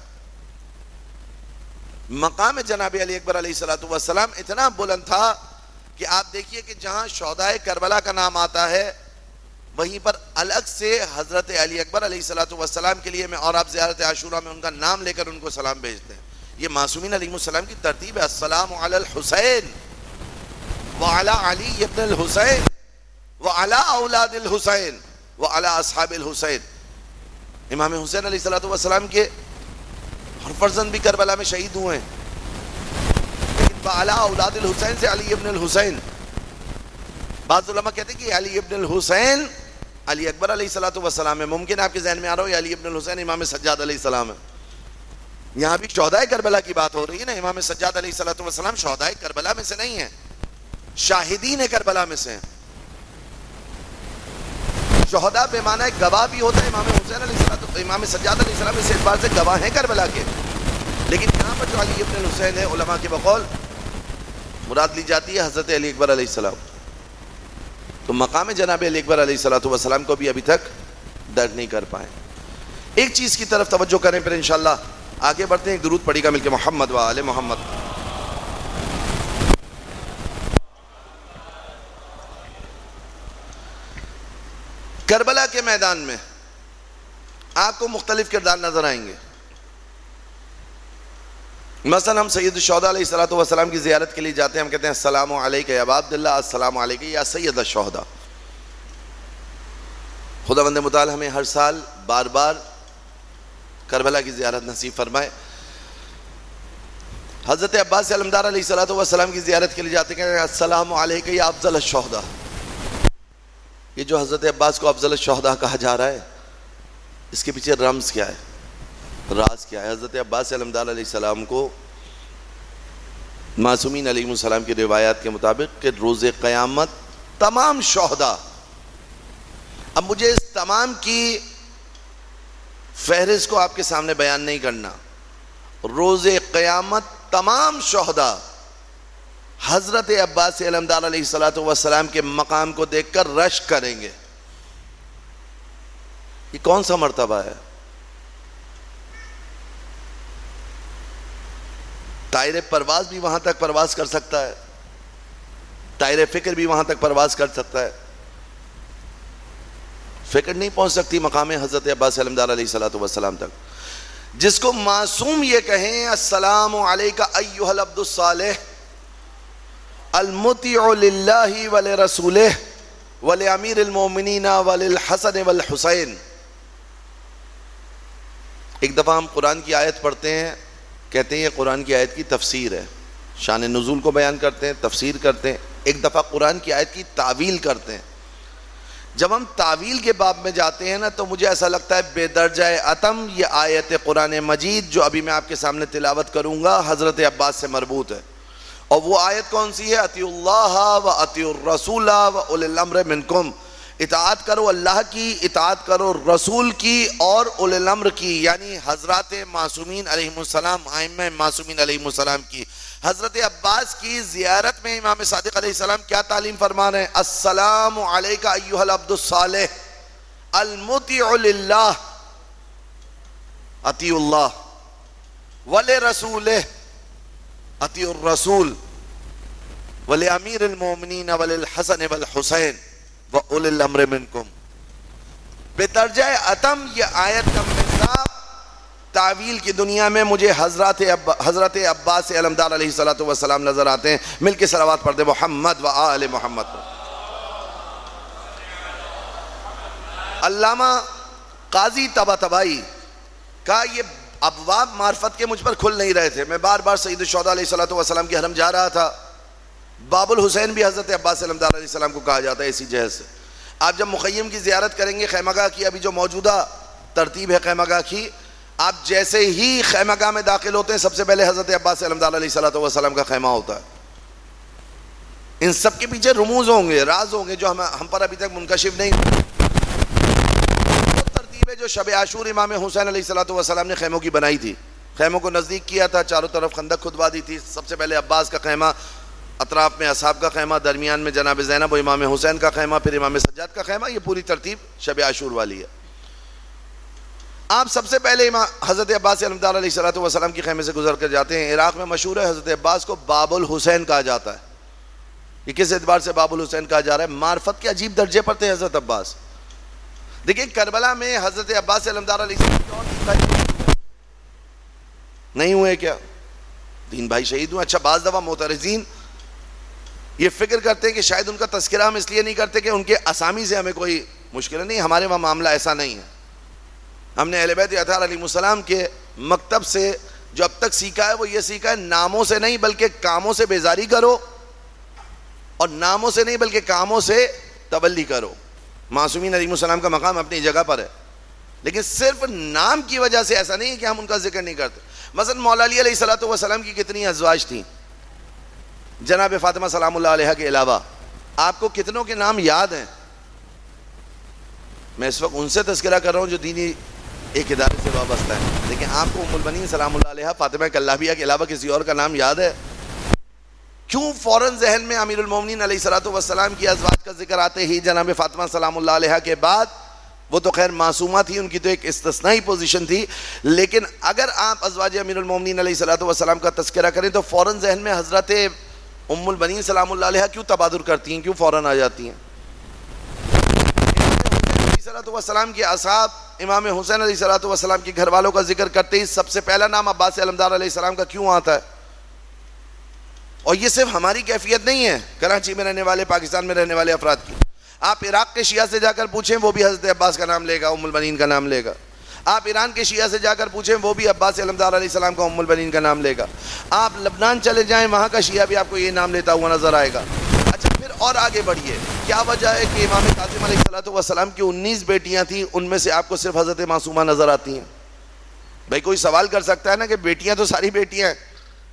مقام جناب علی اکبر علیہ السلام اتنا بلند تھا کہ آپ دیکھیے کہ جہاں شہداء کربلا کا نام آتا ہے وہیں پر الگ سے حضرت علی اکبر علیہ السلام کے لیے میں اور آپ زیارت عاشورہ میں ان کا نام لے کر ان کو سلام بھیجتے ہیں۔ یہ معصومین علیہ السلام کی ترتیب ہے، السلام علی الحسین وعلی علی ابن الحسین وعلی اولاد الحسین وعلی اصحاب الحسین۔ امام حسین علیہ السلام کے ہر فرزند بھی کربلا میں شہید ہوئے ہیں، لیکن وعلی اولاد الحسین سے علی ابن الحسین۔ بعض علماء کہتے ہیں کہ علی ابن الحسین علی اکبر علیہ السلام ہے۔ ممکن آپ کے ذہن میں آ رہا ہو یہ علی ابن الحسین امام سجاد علیہ السلام ہے۔ یہاں بھی شہداء کربلا کی بات ہو رہی ہے نا، امام سجاد علیہ السلام شہداء کربلا میں سے نہیں ہیں، شاہدین کربلا میں سے ہیں۔ شہداء بے معنی گواہ بھی ہوتا ہے، امام سجاد علیہ السلام اس اعتبار سے گواہ ہیں کربلا کے، لیکن یہاں پر جو علی ابن الحسین ہے علماء کے بقول مراد لی جاتی ہے حضرت علی اکبر علیہ السلام۔ تو مقام جناب علی اکبر علیہ السلام کو بھی ابھی تک درک نہیں کر پائے۔ ایک چیز کی طرف توجہ کریں پھر انشاءاللہ آگے بڑھتے ہیں۔ ایک درود پڑھی گا مل کے محمد و آل محمد۔ کربلا کے میدان میں آپ کو مختلف کردار نظر آئیں گے۔ مثلا ہم سید الشہداء علیہ السلام کی زیارت کے لیے جاتے ہیں، ہم کہتے ہیں السلام علیکہ یا ابا عبداللہ، السلام علیکہ یا سید الشہداء۔ خداوند متعال ہمیں ہر سال بار بار کربلا کی زیارت نصیب فرمائے۔ حضرت عباس علمدار علیہ السلام کی زیارت کے لیے جاتے ہیں، السلام علیکہ یا افضل الشہداء۔ یہ جو حضرت عباس کو افضل الشہداء کہا جا رہا ہے، اس کے پیچھے رمز کیا ہے، راز کیا ہے؟ حضرت عباس علمدار علیہ السلام کو معصومین علیہ السلام کی روایات کے مطابق کہ روز قیامت تمام شہداء، اب مجھے اس تمام کی فہرست کو آپ کے سامنے بیان نہیں کرنا، روز قیامت تمام شہداء حضرت عباس علمدار علیہ السلام کے مقام کو دیکھ کر رشک کریں گے، یہ کون سا مرتبہ ہے؟ طائر پرواز بھی وہاں تک پرواز کر سکتا ہے، طائر فکر بھی وہاں تک پرواز کر سکتا ہے، فکر نہیں پہنچ سکتی مقام حضرت عباس علمدار علیہ السلام تک. جس کو معصوم یہ کہیں السلام علیک ایھا العبد الصالح المطیع للہ ولرسولہ ولامیر المومنین وللحسن والحسین. ایک دفعہ ہم قرآن کی آیت پڑھتے ہیں، کہتے ہیں یہ قرآن کی آیت کی تفسیر ہے، شان نزول کو بیان کرتے ہیں، تفسیر کرتے ہیں. ایک دفعہ قرآن کی آیت کی تعویل کرتے ہیں. جب ہم تعویل کے باب میں جاتے ہیں نا تو مجھے ایسا لگتا ہے بے درجہ اتم یہ آیت قرآن مجید جو ابھی میں آپ کے سامنے تلاوت کروں گا حضرت عباس سے مربوط ہے. اور وہ آیت کون سی ہے؟ اطیعوا اللہ و اطیعوا الرسول و اولی الامر منکم. اطاعت کرو اللہ کی، اطاعت کرو رسول کی اور اولی الامر کی، یعنی حضرات معصومین علیہم السلام، ائمہ معصومین علیہم السلام کی. حضرت عباس کی زیارت میں امام صادق علیہ السلام کیا تعلیم فرما رہے ہیں؟ السلام علیک ایھا العبد الصالح المطیع للہ اطیعوا اللہ ولرسولہ اطیعوا الرسول ولامیر المومنین وللحسن والحسین واولی الامر منکم. بے درجہ اتم یہ آیت کا مصداق تعویل کی دنیا میں مجھے حضرت عباس علمدار علیہ السلام نظر آتے ہیں. مل کے صلوات پڑھ دیں محمد و آل محمد. علامہ قاضی طباطبائی کا یہ ابواب معرفت کے مجھ پر کھل نہیں رہے تھے. میں بار بار سید الشہداء علیہ السلام کے حرم جا رہا تھا. باب الحسین بھی حضرت عباس علمدار علیہ السلام کو کہا جاتا ہے اسی جہت سے. آپ جب مخیم کی زیارت کریں گے، خیمہ گاہ کی ابھی جو موجودہ ترتیب ہے خیمہ گاہ کی، آپ جیسے ہی خیمہ گاہ میں داخل ہوتے ہیں سب سے پہلے حضرت عباس علمدار علیہ السلام کا خیمہ ہوتا ہے. ان سب کے پیچھے رموز ہوں گے، راز ہوں گے جو ہم پر ابھی تک منکشف نہیں. وہ ترتیب ہے جو شب عاشور امام حسین علیہ السلام نے خیموں کی بنائی تھی. خیموں کو نزدیک کیا تھا، چاروں طرف خندق کھدوا دی تھی. سب سے پہلے عباس کا خیمہ، اطراف میں اصحاب کا خیمہ، درمیان میں جناب زینب و امام حسین کا خیمہ، پھر امام سجاد کا خیمہ. یہ پوری ترتیب شب عاشور والی ہے. آپ سب سے پہلے حضرت عباس علمدار علیہ السلام کی خیمے سے گزر کر جاتے ہیں. عراق میں مشہور ہے حضرت عباس کو باب الحسین کہا جاتا ہے. یہ کس اعتبار سے باب الحسین کہا جا رہا ہے؟ معرفت کے عجیب درجے پر تھے حضرت عباس. دیکھیں کربلا میں حضرت عباس علمدار علیہ السلام نہیں ہوئے کیا؟ 3 بھائی شہید ہوئے. اچھا، بعض دفعہ معترضین یہ فکر کرتے ہیں کہ شاید ان کا تذکرہ ہم اس لیے نہیں کرتے کہ ان کے اسامی سے ہمیں کوئی مشکل نہیں. ہمارے وہاں معاملہ ایسا نہیں ہے. ہم نے اہل بیت اطہار علیہ السلام کے مکتب سے جو اب تک سیکھا ہے وہ یہ سیکھا ہے، ناموں سے نہیں بلکہ کاموں سے بیزاری کرو، اور ناموں سے نہیں بلکہ کاموں سے تولی کرو. معصومین علیہ السلام کا مقام اپنی جگہ پر ہے، لیکن صرف نام کی وجہ سے ایسا نہیں ہے کہ ہم ان کا ذکر نہیں کرتے. مثلا مولا علی علیہ السلام کی کتنی ازواج تھیں جناب فاطمہ سلام اللہ علیہ کے علاوہ؟ آپ کو کتنوں کے نام یاد ہیں؟ میں اس وقت ان سے تذکرہ کر رہا ہوں جو دینی ایک ادارے سے وابستہ ہے، لیکن آپ کو ام البنین سلام اللہ علیہ فاطمہ کلابیہ کے علاوہ کسی اور کا نام یاد ہے؟ کیوں فوراً ذہن میں امیر المومنین علیہ السلام کی ازواج کا ذکر آتے ہی جناب فاطمہ سلام اللہ علیہ کے بعد؟ وہ تو خیر معصومہ تھی، ان کی تو ایک استثنائی پوزیشن تھی، لیکن اگر آپ ازواج امیر المومنین علیہ السلام کا تذکرہ کریں تو فوراً ذہن میں حضرت ام البنین سلام اللہ علیہ کیوں تبادر کرتی ہیں، کیوں فوراً آ جاتی ہیں؟ السلام کے اصحاب امام حسین علیہ السلام کے گھر والوں کا ذکر کرتے ہی سب سے پہلا نام عباس علمدار علیہ السلام کا کیوں آتا ہے؟ اور یہ صرف ہماری کیفیت نہیں ہے کراچی میں رہنے والے، پاکستان میں رہنے والے افراد کی. آپ عراق کے شیعہ سے جا کر پوچھیں وہ بھی حضرت عباس کا نام لے گا، ام البنین کا نام لے گا. آپ ایران کے شیعہ سے جا کر پوچھیں وہ بھی عباس علمدار علیہ السلام کا ام البنین کا نام لے گا. آپ لبنان چلے جائیں وہاں کا شیعہ بھی آپ کو یہ نام لیتا ہوا نظر آئے گا. اچھا پھر اور آگے بڑھیے، کیا وجہ ہے کہ امام کاظم علیہ السلام کی 19 بیٹیاں تھیں، ان میں سے آپ کو صرف حضرت معصومہ نظر آتی ہیں؟ بھائی کوئی سوال کر سکتا ہے نا کہ بیٹیاں تو ساری بیٹیاں ہیں،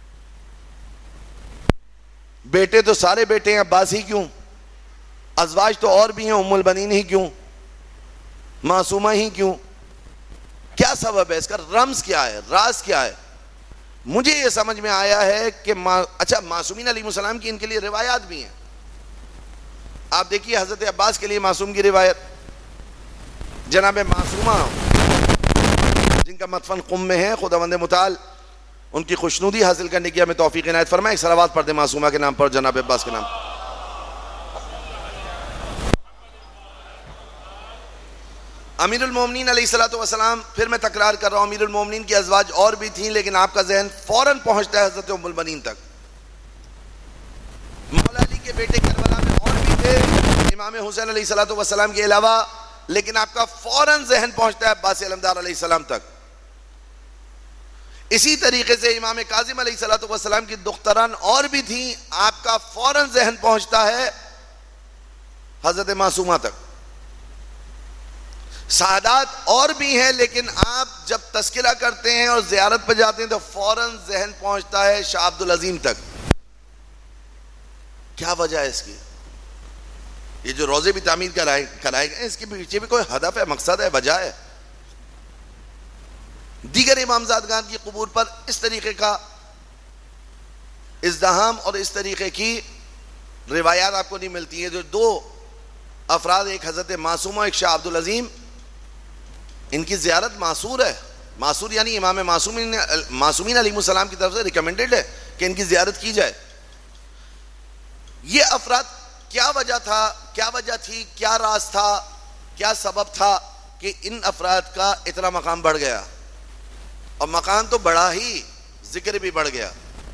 بیٹے تو سارے بیٹے ہیں، عباس ہی کیوں؟ ازواج تو اور بھی ہیں، ام البنین ہی کیوں؟ معصومہ ہی کیوں؟ کیا سبب ہے اس کا؟ رمز کیا ہے؟ راز کیا ہے؟ مجھے یہ سمجھ میں آیا ہے کہ اچھا معصومین علیہ السلام کی ان کے لیے روایات بھی ہیں. آپ دیکھیے حضرت عباس کے لیے معصوم کی روایت، جناب معصومہ جن کا مدفن قم میں ہے، خداوند متعال ان کی خوشنودی حاصل کرنے کی ہمیں توفیق عنایت فرمائے. ایک صلوات پڑھ دیں معصومہ کے نام پر، جناب عباس کے نام پر. امیر المومنین علیہ الصلوۃ والسلام، پھر میں تکرار کر رہا ہوں، امیر المومنین کی ازواج اور بھی تھیں، لیکن آپ کا ذہن فوراً پہنچتا ہے حضرت ام البنین تک. مولا علی کے بیٹے کربلا میں اور بھی تھے امام حسین علیہ الصلوۃ والسلام کے علاوہ، لیکن آپ کا فوراً ذہن پہنچتا ہے عباس علمدار علیہ السلام تک. اسی طریقے سے امام کاظم علیہ الصلوۃ والسلام کی دختران اور بھی تھیں، آپ کا فوراً ذہن پہنچتا ہے حضرت معصومہ تک. سعادات اور بھی ہیں، لیکن آپ جب تذکرہ کرتے ہیں اور زیارت پہ جاتے ہیں تو فوراً ذہن پہنچتا ہے شاہ عبد العظیم تک. کیا وجہ ہے اس کی؟ یہ جو روزے بھی تعمیر کرائے گئے، اس کے پیچھے بھی کوئی ہدف ہے، مقصد ہے، وجہ ہے. دیگر امامزادگان کی قبور پر اس طریقے کا ازدحام اور اس طریقے کی روایات آپ کو نہیں ملتی ہیں. جو دو افراد، ایک حضرت معصومہ، ایک شاہ عبد العظیم، ان کی زیارت معصور ہے. معصور یعنی امام معصومین علیہ السلام کی طرف سے ریکمنڈڈ ہے کہ ان کی زیارت کی جائے. یہ افراد کیا وجہ تھا، کیا وجہ تھی، کیا راز تھا، کیا سبب تھا کہ ان افراد کا اتنا مقام بڑھ گیا؟ اور مقام تو بڑھا ہی، ذکر بھی بڑھ گیا.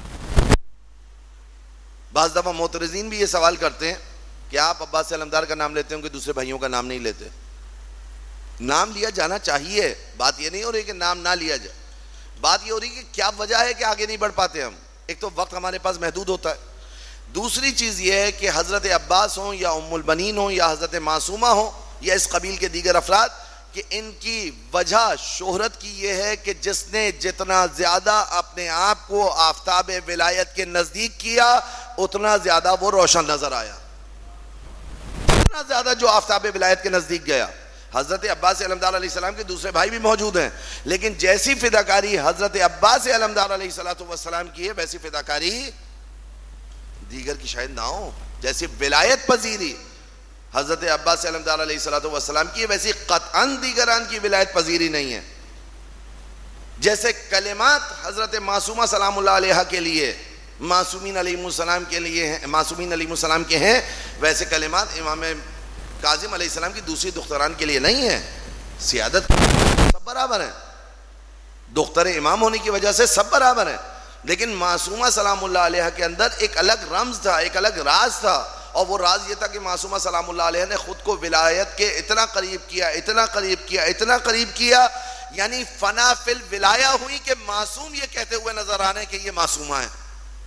بعض دفعہ معترضین بھی یہ سوال کرتے ہیں کہ آپ عباس علمدار کا نام لیتے ہیں کہ دوسرے بھائیوں کا نام نہیں لیتے. نام لیا جانا چاہیے، بات یہ نہیں ہو رہی کہ نام نہ لیا جائے، بات یہ ہو رہی کہ کیا وجہ ہے کہ آگے نہیں بڑھ پاتے ہم. ایک تو وقت ہمارے پاس محدود ہوتا ہے، دوسری چیز یہ ہے کہ حضرت عباس ہوں یا ام البنین ہوں یا حضرت معصومہ ہوں یا اس قبیل کے دیگر افراد، کہ ان کی وجہ شہرت کی یہ ہے کہ جس نے جتنا زیادہ اپنے آپ کو آفتاب ولایت کے نزدیک کیا اتنا زیادہ وہ روشن نظر آیا. اتنا زیادہ جو آفتاب ولایت کے نزدیک گیا. حضرت عباس علمدار علیہ السلام کے دوسرے بھائی بھی موجود ہیں، لیکن جیسی فداکاری حضرت عباس علمدار علیہ السلام کی ہے ویسی فداکاری دیگر کی شاید نہ ہو. جیسی ولایت پذیری حضرت عباس علمدار علیہ السلام کی ہے ویسی قطعاً دیگران کی ولایت پذیری نہیں ہے. جیسے کلمات حضرت معصومہ سلام اللہ علیہ کے لیے معصومین علیہ السلام کے لیے ہیں، معصومین علیہ السلام کے ہیں، ویسے کلمات امام کاظم علیہ السلام کی دوسری دختران کے لیے نہیں ہیں. سیادت سب برابر ہیں، دختر امام ہونے کی وجہ سے سب برابر ہیں، لیکن معصومہ سلام اللہ علیہ کے اندر ایک الگ رمز تھا، ایک الگ راز تھا، اور وہ راز یہ تھا کہ معصومہ سلام اللہ علیہ نے خود کو ولایت کے اتنا قریب کیا، اتنا قریب کیا، اتنا قریب کیا، یعنی فنا فی الولایہ ہوئی کہ معصوم یہ کہتے ہوئے نظر آنے کہ یہ معصومہ ہے.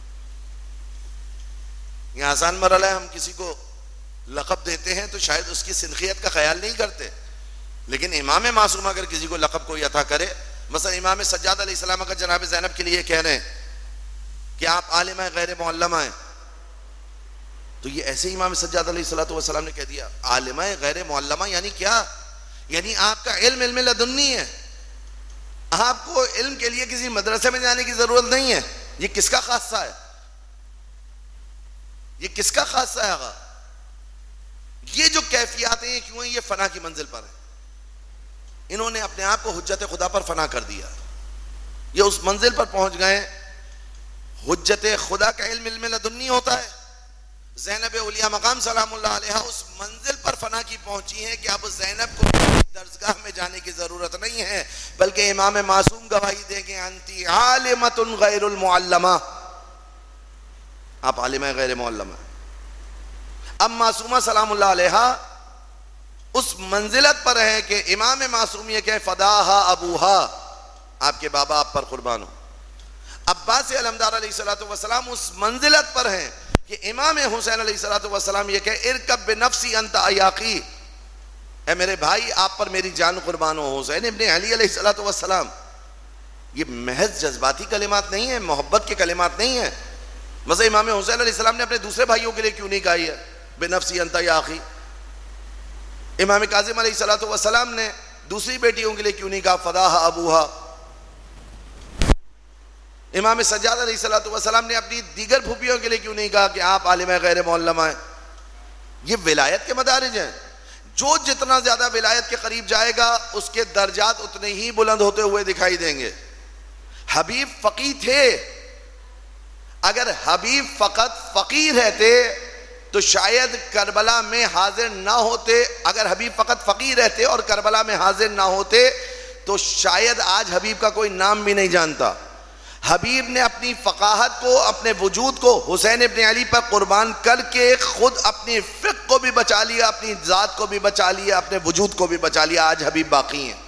یہ آسان مرحلہ ہے، ہم کسی کو لقب دیتے ہیں تو شاید اس کی سنخیت کا خیال نہیں کرتے، لیکن امام معصوم اگر کسی کو لقب کوئی عطا کرے، مثلا امام سجاد علیہ السلام کا جناب زینب کے لیے کہہ رہے ہیں کہ آپ عالم ہیں غیر معلمہ ہیں، تو یہ ایسے امام سجاد علیہ السلام نے کہہ دیا عالمہ غیر معلمہ یعنی کیا؟ یعنی آپ کا علم علم لدنی ہے، آپ کو علم کے لیے کسی مدرسے میں جانے کی ضرورت نہیں ہے. یہ کس کا خاصہ ہے؟ یہ کس کا خاصہ ہے آقا؟ یہ جو کیفیات ہیں کیوں ہیں؟ یہ فنا کی منزل پر ہیں. انہوں نے اپنے آپ کو حجت خدا پر فنا کر دیا، یہ اس منزل پر پہنچ گئے. حجت خدا کا علم علم لدنی ہوتا ہے. زینب اولیاء مقام سلام اللہ علیہ اس منزل پر فنا کی پہنچی ہیں کہ اب زینب کو درسگاہ میں جانے کی ضرورت نہیں ہے، بلکہ امام معصوم گواہی دیں گے انتی عالمۃ غیر المعلمہ، آپ عالمہ غیر معلمہ. اب معصومہ سلام اللہ علیہ اس منزلت پر ہیں کہ امام معصوم یہ کہ فداہا ابوہا، آپ کے بابا آپ پر قربان ہو. عباس علمدار علیہ السلام اس منزلت پر ہیں کہ امام حسین علیہ السلام یہ کہ ارکب بنفسی انت عیاقی، اے میرے بھائی آپ پر میری جان قربان ہو. حسین ابن علی علیہ السلام، یہ محض جذباتی کلمات نہیں ہیں، محبت کے کلمات نہیں ہیں. مثلا امام حسین علیہ السلام نے اپنے دوسرے بھائیوں کے لیے کیوں نہیں کہا ہے بنفسی انت عیاقی؟ امام کاظم علیہ السلام نے دوسری بیٹیوں کے لیے کیوں نہیں کہا فداہا ابوہا؟ امام سجاد علیہ السلام نے اپنی دیگر پھوپھیوں کے لیے کیوں نہیں کہا کہ آپ عالم غیر معلمہ ہیں؟ یہ ولایت کے مدارج ہیں. جو جتنا زیادہ ولایت کے قریب جائے گا اس کے درجات اتنے ہی بلند ہوتے ہوئے دکھائی دیں گے. حبیب فقی تھے. اگر حبیب فقط فقیر رہتے تو شاید کربلا میں حاضر نہ ہوتے. اگر حبیب فقط فقیر رہتے اور کربلا میں حاضر نہ ہوتے تو شاید آج حبیب کا کوئی نام بھی نہیں جانتا. حبیب نے اپنی فقاہت کو، اپنے وجود کو حسین ابن علی پر قربان کر کے خود اپنی فقہ کو بھی بچا لیا، اپنی ذات کو بھی بچا لیا، اپنے وجود کو بھی بچا لیا. آج حبیب باقی ہیں.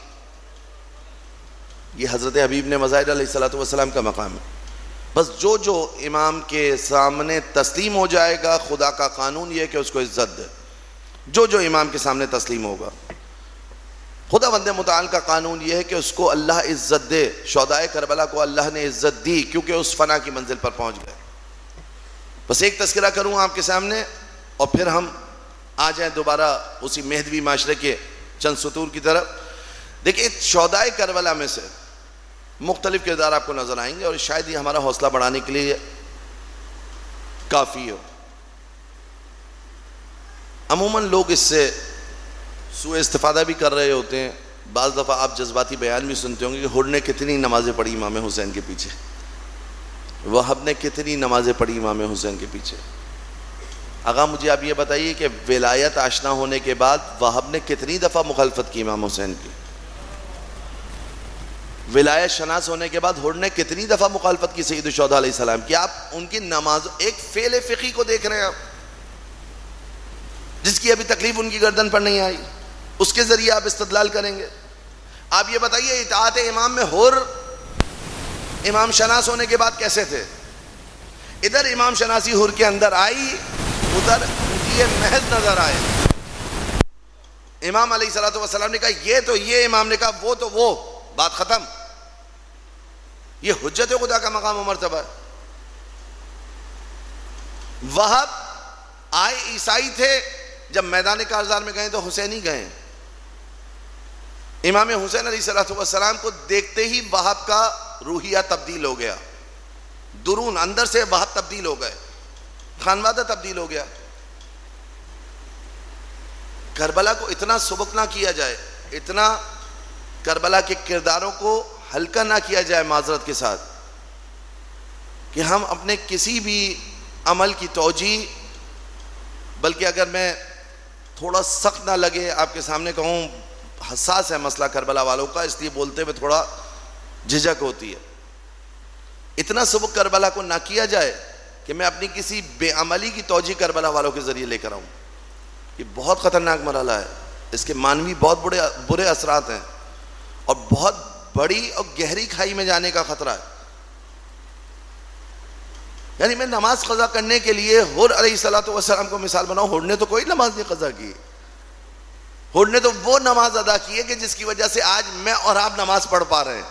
یہ حضرت حبیب نے مظاہر علیہ السلام کا مقام ہے. بس جو امام کے سامنے تسلیم ہو جائے گا، خدا کا قانون یہ ہے کہ اس کو عزت دے. جو امام کے سامنے تسلیم ہوگا، خدا بند متعال کا قانون یہ ہے کہ اس کو اللہ عزت دے. شہدائے کربلا کو اللہ نے عزت دی کیونکہ اس فنا کی منزل پر پہنچ گئے. بس ایک تذکرہ کروں آپ کے سامنے اور پھر ہم آ جائیں دوبارہ اسی مہدوی معاشرے کے چند سطور کی طرف. دیکھیں شہدائے کربلا میں سے مختلف کردار آپ کو نظر آئیں گے اور شاید یہ ہمارا حوصلہ بڑھانے کے لیے کافی ہو. عموماً لوگ اس سے سوء استفادہ بھی کر رہے ہوتے ہیں. بعض دفعہ آپ جذباتی بیان بھی سنتے ہوں گے کہ ہر نے کتنی نمازیں پڑھی امام حسین کے پیچھے، وہب نے کتنی نمازیں پڑھی امام حسین کے پیچھے. آقا مجھے آپ یہ بتائیے کہ ولایت آشنا ہونے کے بعد وہب نے کتنی دفعہ مخالفت کی امام حسین کی؟ ولایت شناس ہونے کے بعد ہر نے کتنی دفعہ مخالفت کی سید الشہداء علیہ السلام کی؟ آپ ان کی نماز ایک فعل فقہی کو دیکھ رہے ہیں آپ، جس کی ابھی تکلیف ان کی گردن پر نہیں آئی، اس کے ذریعے آپ استدلال کریں گے. آپ یہ بتائیے اطاعت امام میں ہر امام شناس ہونے کے بعد کیسے تھے؟ ادھر امام شناسی ہر کے اندر آئی، ادھر یہ محض نظر آئے. امام علیہ السلام نے کہا یہ تو یہ، امام نے کہا وہ تو وہ، بات ختم. یہ حجت خدا کا مقام و مرتبہ ہے. وہب آئے عیسائی تھے، جب میدان کارزار میں گئے تو حسینی گئے. امام حسین علیہ السلام کو دیکھتے ہی وہب کا روحیہ تبدیل ہو گیا. درون اندر سے وہب تبدیل ہو گئے، خانوادہ تبدیل ہو گیا. کربلا کو اتنا سبک نہ کیا جائے، اتنا کربلا کے کرداروں کو ہلکا نہ کیا جائے معذرت کے ساتھ، کہ ہم اپنے کسی بھی عمل کی توجیہ، بلکہ اگر میں تھوڑا سخت نہ لگے آپ کے سامنے کہوں، حساس ہے مسئلہ کربلا والوں کا، اس لیے بولتے ہوئے تھوڑا جھجک ہوتی ہے. اتنا سبک کربلا کو نہ کیا جائے کہ میں اپنی کسی بے عملی کی توجیہ کربلا والوں کے ذریعے لے کر آؤں. یہ بہت خطرناک مرحلہ ہے، اس کے معنوی بہت برے اثرات ہیں اور بہت بڑی اور گہری کھائی میں جانے کا خطرہ ہے. یعنی میں نماز قضا کرنے کے لیے ہر علیہ السلام کو مثال بناؤں. ہر نے تو کوئی نماز نہیں قضا کی، ہر نے تو وہ نماز ادا کی ہے کہ جس کی وجہ سے آج میں اور آپ نماز پڑھ پا رہے ہیں.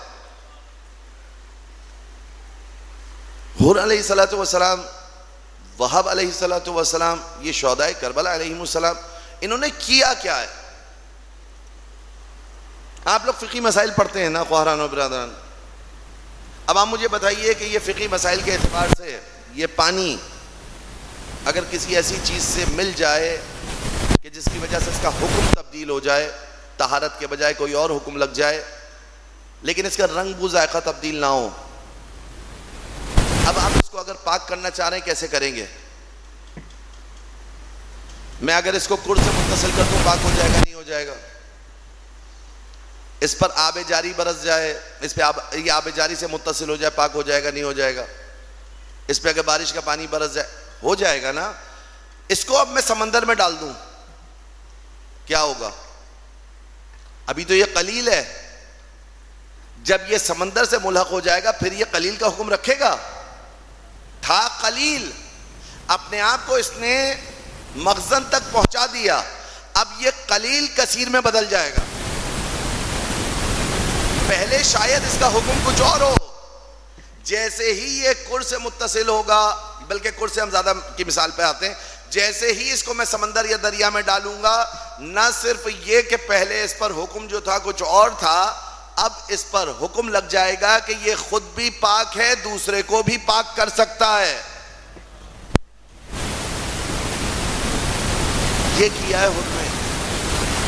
ہر علیہ السلام، وہب علیہ السلام، یہ شہدائے کربلا علیہم السلام، انہوں نے کیا کیا ہے؟ آپ لوگ فقہی مسائل پڑھتے ہیں نا خواہران و برادران. اب آپ مجھے بتائیے کہ یہ فقہی مسائل کے اعتبار سے یہ پانی اگر کسی ایسی چیز سے مل جائے کہ جس کی وجہ سے اس کا حکم تبدیل ہو جائے، طہارت کے بجائے کوئی اور حکم لگ جائے، لیکن اس کا رنگ بو ذائقہ تبدیل نہ ہو، اب آپ اس کو اگر پاک کرنا چاہ رہے ہیں کیسے کریں گے؟ میں اگر اس کو کڑ سے متصل کر دوں پاک ہو جائے گا؟ نہیں ہو جائے گا. اس پر آب جاری برس جائے، اس پہ یہ آب جاری سے متصل ہو جائے، پاک ہو جائے گا؟ نہیں ہو جائے گا. اس پہ اگر بارش کا پانی برس جائے ہو جائے گا نا. اس کو اب میں سمندر میں ڈال دوں کیا ہوگا؟ ابھی تو یہ قلیل ہے، جب یہ سمندر سے ملحق ہو جائے گا پھر یہ قلیل کا حکم رکھے گا. تھا قلیل، اپنے آپ کو اس نے مخزن تک پہنچا دیا، اب یہ قلیل کثیر میں بدل جائے گا. پہلے شاید اس کا حکم کچھ اور ہو، جیسے ہی یہ کڑ سے متصل ہوگا، بلکہ کڑ سے ہم زیادہ کی مثال پہ آتے ہیں، جیسے ہی اس کو میں سمندر یا دریا میں ڈالوں گا، نہ صرف یہ کہ پہلے اس پر حکم جو تھا کچھ اور تھا، اب اس پر حکم لگ جائے گا کہ یہ خود بھی پاک ہے، دوسرے کو بھی پاک کر سکتا ہے. یہ کیا ہے حکم.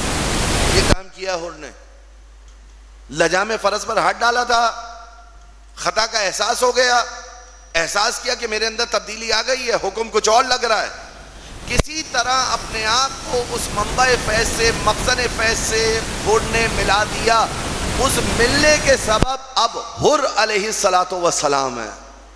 یہ کام کیا حر نے، لجام فرض پر ہاتھ ڈالا تھا، خطا کا احساس ہو گیا، احساس کیا کہ میرے اندر تبدیلی آ گئی ہے، حکم کچھ اور لگ رہا ہے، کسی طرح اپنے آپ کو اس منبع فیض سے، مخزن فیض سے حر نے ملا دیا، اس ملنے کے سبب اب حر علیہ السلام ہے،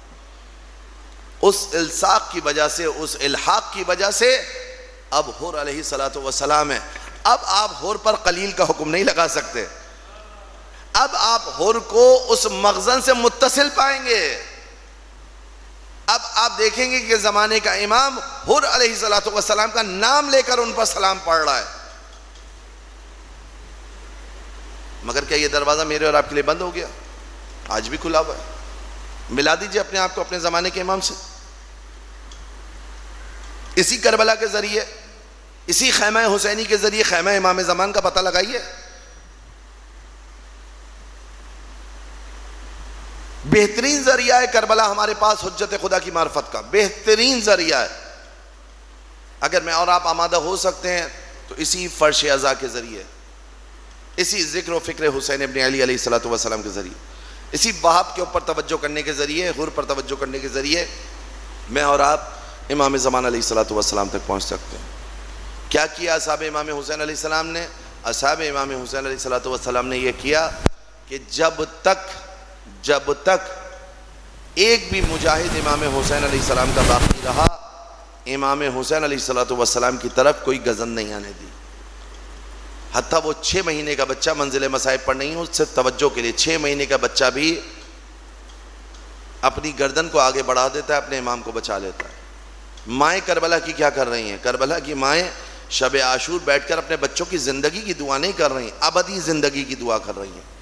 اس الساق کی وجہ سے، اس الحاق کی وجہ سے اب حر علیہ السلام ہے۔ اب آپ حر پر قلیل کا حکم نہیں لگا سکتے، اب آپ حر کو اس مخزن سے متصل پائیں گے۔ اب آپ دیکھیں گے کہ زمانے کا امام حر علیہ السلام کا نام لے کر ان پر سلام پڑھ رہا ہے۔ مگر کیا یہ دروازہ میرے اور آپ کے لیے بند ہو گیا؟ آج بھی کھلا ہوا ہے۔ ملا دیجئے اپنے آپ کو اپنے زمانے کے امام سے، اسی کربلا کے ذریعے، اسی خیمہ حسینی کے ذریعے خیمہ امام زمان کا پتہ لگائیے۔ بہترین ذریعہ ہے کربلا ہمارے پاس حجت خدا کی معرفت کا، بہترین ذریعہ ہے۔ اگر میں اور آپ آمادہ ہو سکتے ہیں تو اسی فرش عزا کے ذریعے، اسی ذکر و فکر حسین ابن علی علیہ السلام کے ذریعے، اسی وہاب کے اوپر توجہ کرنے کے ذریعے، حر پر توجہ کرنے کے ذریعے میں اور آپ امام زمان علیہ السلام تک پہنچ سکتے ہیں۔ کیا کیا اصحاب امام حسین علیہ السلام نے؟ اصحاب امام حسین علیہ السلام نے یہ کیا کہ جب تک ایک بھی مجاہد امام حسین علیہ السلام کا باقی رہا، امام حسین علیہ السلام کی طرف کوئی گزن نہیں آنے دی، حتیٰ وہ 6 مہینے کا بچہ منزل مصائب پر نہیں ہو، صرف توجہ کے لیے 6 مہینے کا بچہ بھی اپنی گردن کو آگے بڑھا دیتا ہے، اپنے امام کو بچا لیتا ہے۔ مائیں کربلا کی کیا کر رہی ہیں؟ کربلا کی مائیں شب عاشور بیٹھ کر اپنے بچوں کی زندگی کی دعا نہیں کر رہی ہیں، ابدی زندگی کی دعا کر رہی ہیں۔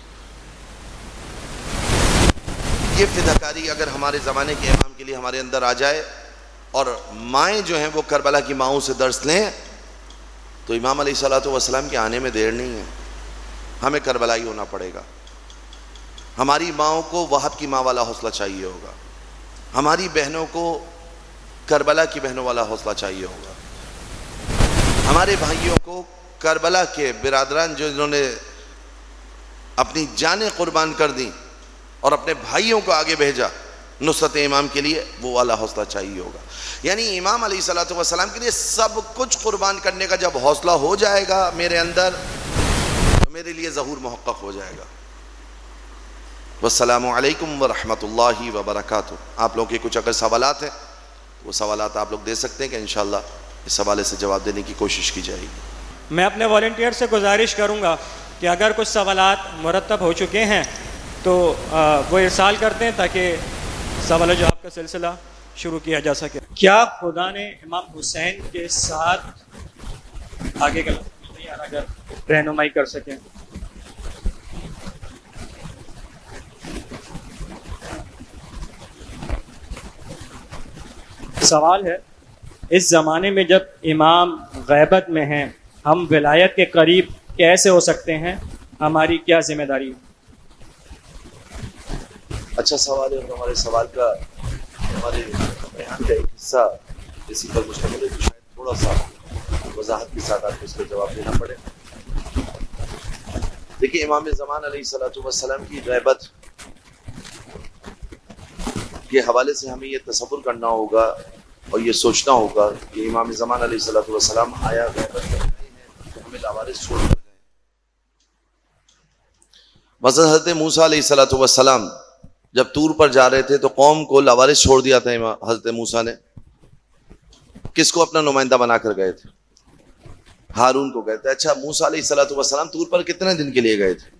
یہ فداکاری اگر ہمارے زمانے کے امام کے لیے ہمارے اندر آ جائے اور مائیں جو ہیں وہ کربلا کی ماؤں سے درس لیں تو امام علیہ السلام کے آنے میں دیر نہیں ہے، ہمیں کربلائی ہونا پڑے گا۔ ہماری ماؤں کو وہاب کی ماں والا حوصلہ چاہیے ہوگا، ہماری بہنوں کو کربلا کی بہنوں والا حوصلہ چاہیے ہوگا، ہمارے بھائیوں کو کربلا کے برادران جو انہوں نے اپنی جانیں قربان کر دیں اور اپنے بھائیوں کو آگے بھیجا نصرت امام کے لیے، وہ والا حوصلہ چاہیے ہوگا۔ یعنی امام علیہ السلام کے لیے سب کچھ قربان کرنے کا جب حوصلہ ہو جائے گا میرے اندر تو میرے لیے ظہور محقق ہو جائے گا۔ والسلام علیکم ورحمۃ اللہ وبرکاتہ۔ آپ لوگوں کے کچھ اگر سوالات ہیں وہ سوالات آپ لوگ دے سکتے ہیں کہ انشاءاللہ اس حوالے سے جواب دینے کی کوشش کی جائے گی۔ میں اپنے والنٹیئر سے گزارش کروں گا کہ اگر کچھ سوالات مرتب ہو چکے ہیں تو وہ ارسال کرتے ہیں تاکہ سوال و جواب کا سلسلہ شروع کیا جا سکے۔ کیا خدا نے امام حسین کے ساتھ آگے کا اگر رہنمائی کر سکیں؟ سوال ہے، اس زمانے میں جب امام غیبت میں ہیں، ہم ولایت کے قریب کیسے ہو سکتے ہیں؟ ہماری کیا ذمہ داری ہے؟ اچھا سوال ہے، ہمارے سوال کا ہمارے بیان کا ایک حصہ اسی پر مشتمل ہے، تو شاید تھوڑا سا وضاحت کے ساتھ آپ کو اس کا جواب دینا پڑے۔ دیکھیے امام زمان علیہ السلام کی غیبت کے حوالے سے ہمیں یہ تصور کرنا ہوگا اور یہ سوچنا ہوگا کہ امام زمان علیہ السلام آیا غیبت میں ہیں، ہمیں لاوارث چھوڑ کر گئے۔ مثلا حضرت موسیٰ علیہ السلام جب طور پر جا رہے تھے تو قوم کو لاوارث چھوڑ دیا تھا حضرت موسیٰ نے۔ کس کو اپنا نمائندہ بنا کر گئے تھے؟ ہارون کو گئے تھے۔ اچھا موسیٰ علیہ السلام طور پر کتنے دن کے لیے گئے تھے؟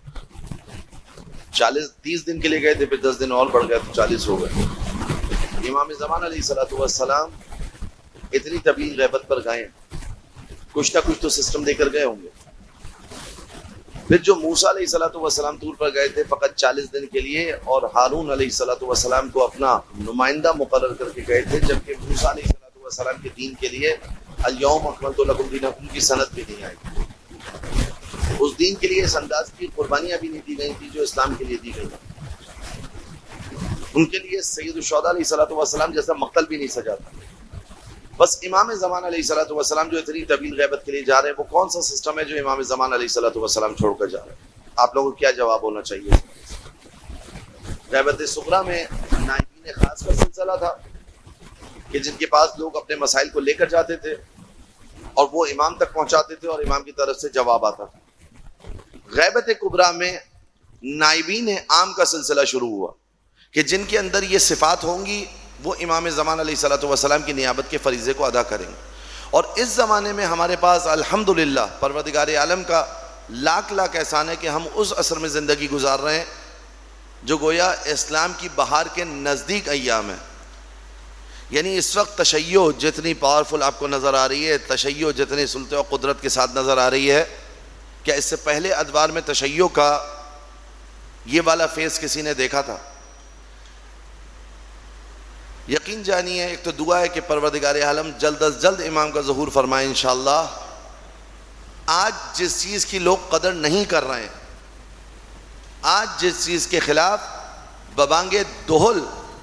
30 دن کے لیے گئے تھے، پھر 10 دن اور بڑھ گئے تو 40 ہو گئے۔ امام زمان علیہ السلام اتنی طویل غیبت پر گئے، کچھ نہ کچھ تو سسٹم دے کر گئے ہوں گے۔ پھر جو موسیٰ علیہ السلام طور پر گئے تھے فقط 40 دن کے لیے، اور ہارون علیہ السلام کو اپنا نمائندہ مقرر کر کے گئے تھے، جبکہ موسیٰ علیہ السلام کے دین کے لیے الیوم اکملت لکم دینکم کی سند بھی نہیں آئی۔ اس دین کے لیے اس انداز کی قربانیاں بھی نہیں دی گئی تھی جو اسلام کے لیے دی گئی۔ ان کے لیے سید الشہداء علیہ السلام جیسا مقتل بھی نہیں سجا تھا۔ بس امام زمان علیہ الصلوۃ والسلام جو اتنی طویل غیبت کے لیے جا رہے ہیں، وہ کون سا سسٹم ہے جو امام زمان علیہ الصلوۃ والسلام چھوڑ کر جا رہے ہیں؟ آپ لوگوں کو کیا جواب ہونا چاہیے؟ غیبت صغریٰ میں نائبین خاص کا سلسلہ تھا کہ جن کے پاس لوگ اپنے مسائل کو لے کر جاتے تھے اور وہ امام تک پہنچاتے تھے اور امام کی طرف سے جواب آتا تھا۔ غیبت کبریٰ میں نائبین عام کا سلسلہ شروع ہوا کہ جن کے اندر یہ صفات ہوں گی وہ امام زمان علیہ الصلوۃ والسلام کی نیابت کے فریضے کو ادا کریں گے۔ اور اس زمانے میں ہمارے پاس الحمدللہ پروردگار عالم کا لاکھ لاکھ احسان ہے کہ ہم اس عصر میں زندگی گزار رہے ہیں جو گویا اسلام کی بہار کے نزدیک ایام ہے۔ یعنی اس وقت تشیع جتنی پاورفل آپ کو نظر آ رہی ہے، تشیع جتنی سلطے و قدرت کے ساتھ نظر آ رہی ہے، کیا اس سے پہلے ادوار میں تشیع کا یہ والا فیس کسی نے دیکھا تھا؟ یقین جانیے، ایک تو دعا ہے کہ پروردگار عالم جلد از جلد امام کا ظہور فرمائے انشاءاللہ۔ آج جس چیز کی لوگ قدر نہیں کر رہے ہیں، آج جس چیز کے خلاف ببانگ دہل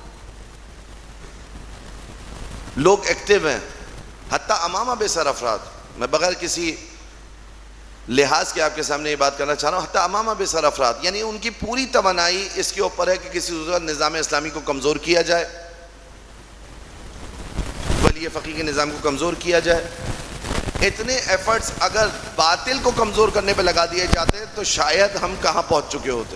لوگ ایکٹیو ہیں، حتیٰ امامہ بے سر افراد، میں بغیر کسی لحاظ کے آپ کے سامنے یہ بات کرنا چاہ رہا ہوں، حتیٰ امامہ بے سر افراد، یعنی ان کی پوری توانائی اس کے اوپر ہے کہ کسی صورت نظام اسلامی کو کمزور کیا جائے، ولی فقیہ کے نظام کو کمزور کیا جائے۔ اتنے ایفرٹس اگر باطل کو کمزور کرنے پہ لگا دیے جاتے تو شاید ہم کہاں پہنچ چکے ہوتے۔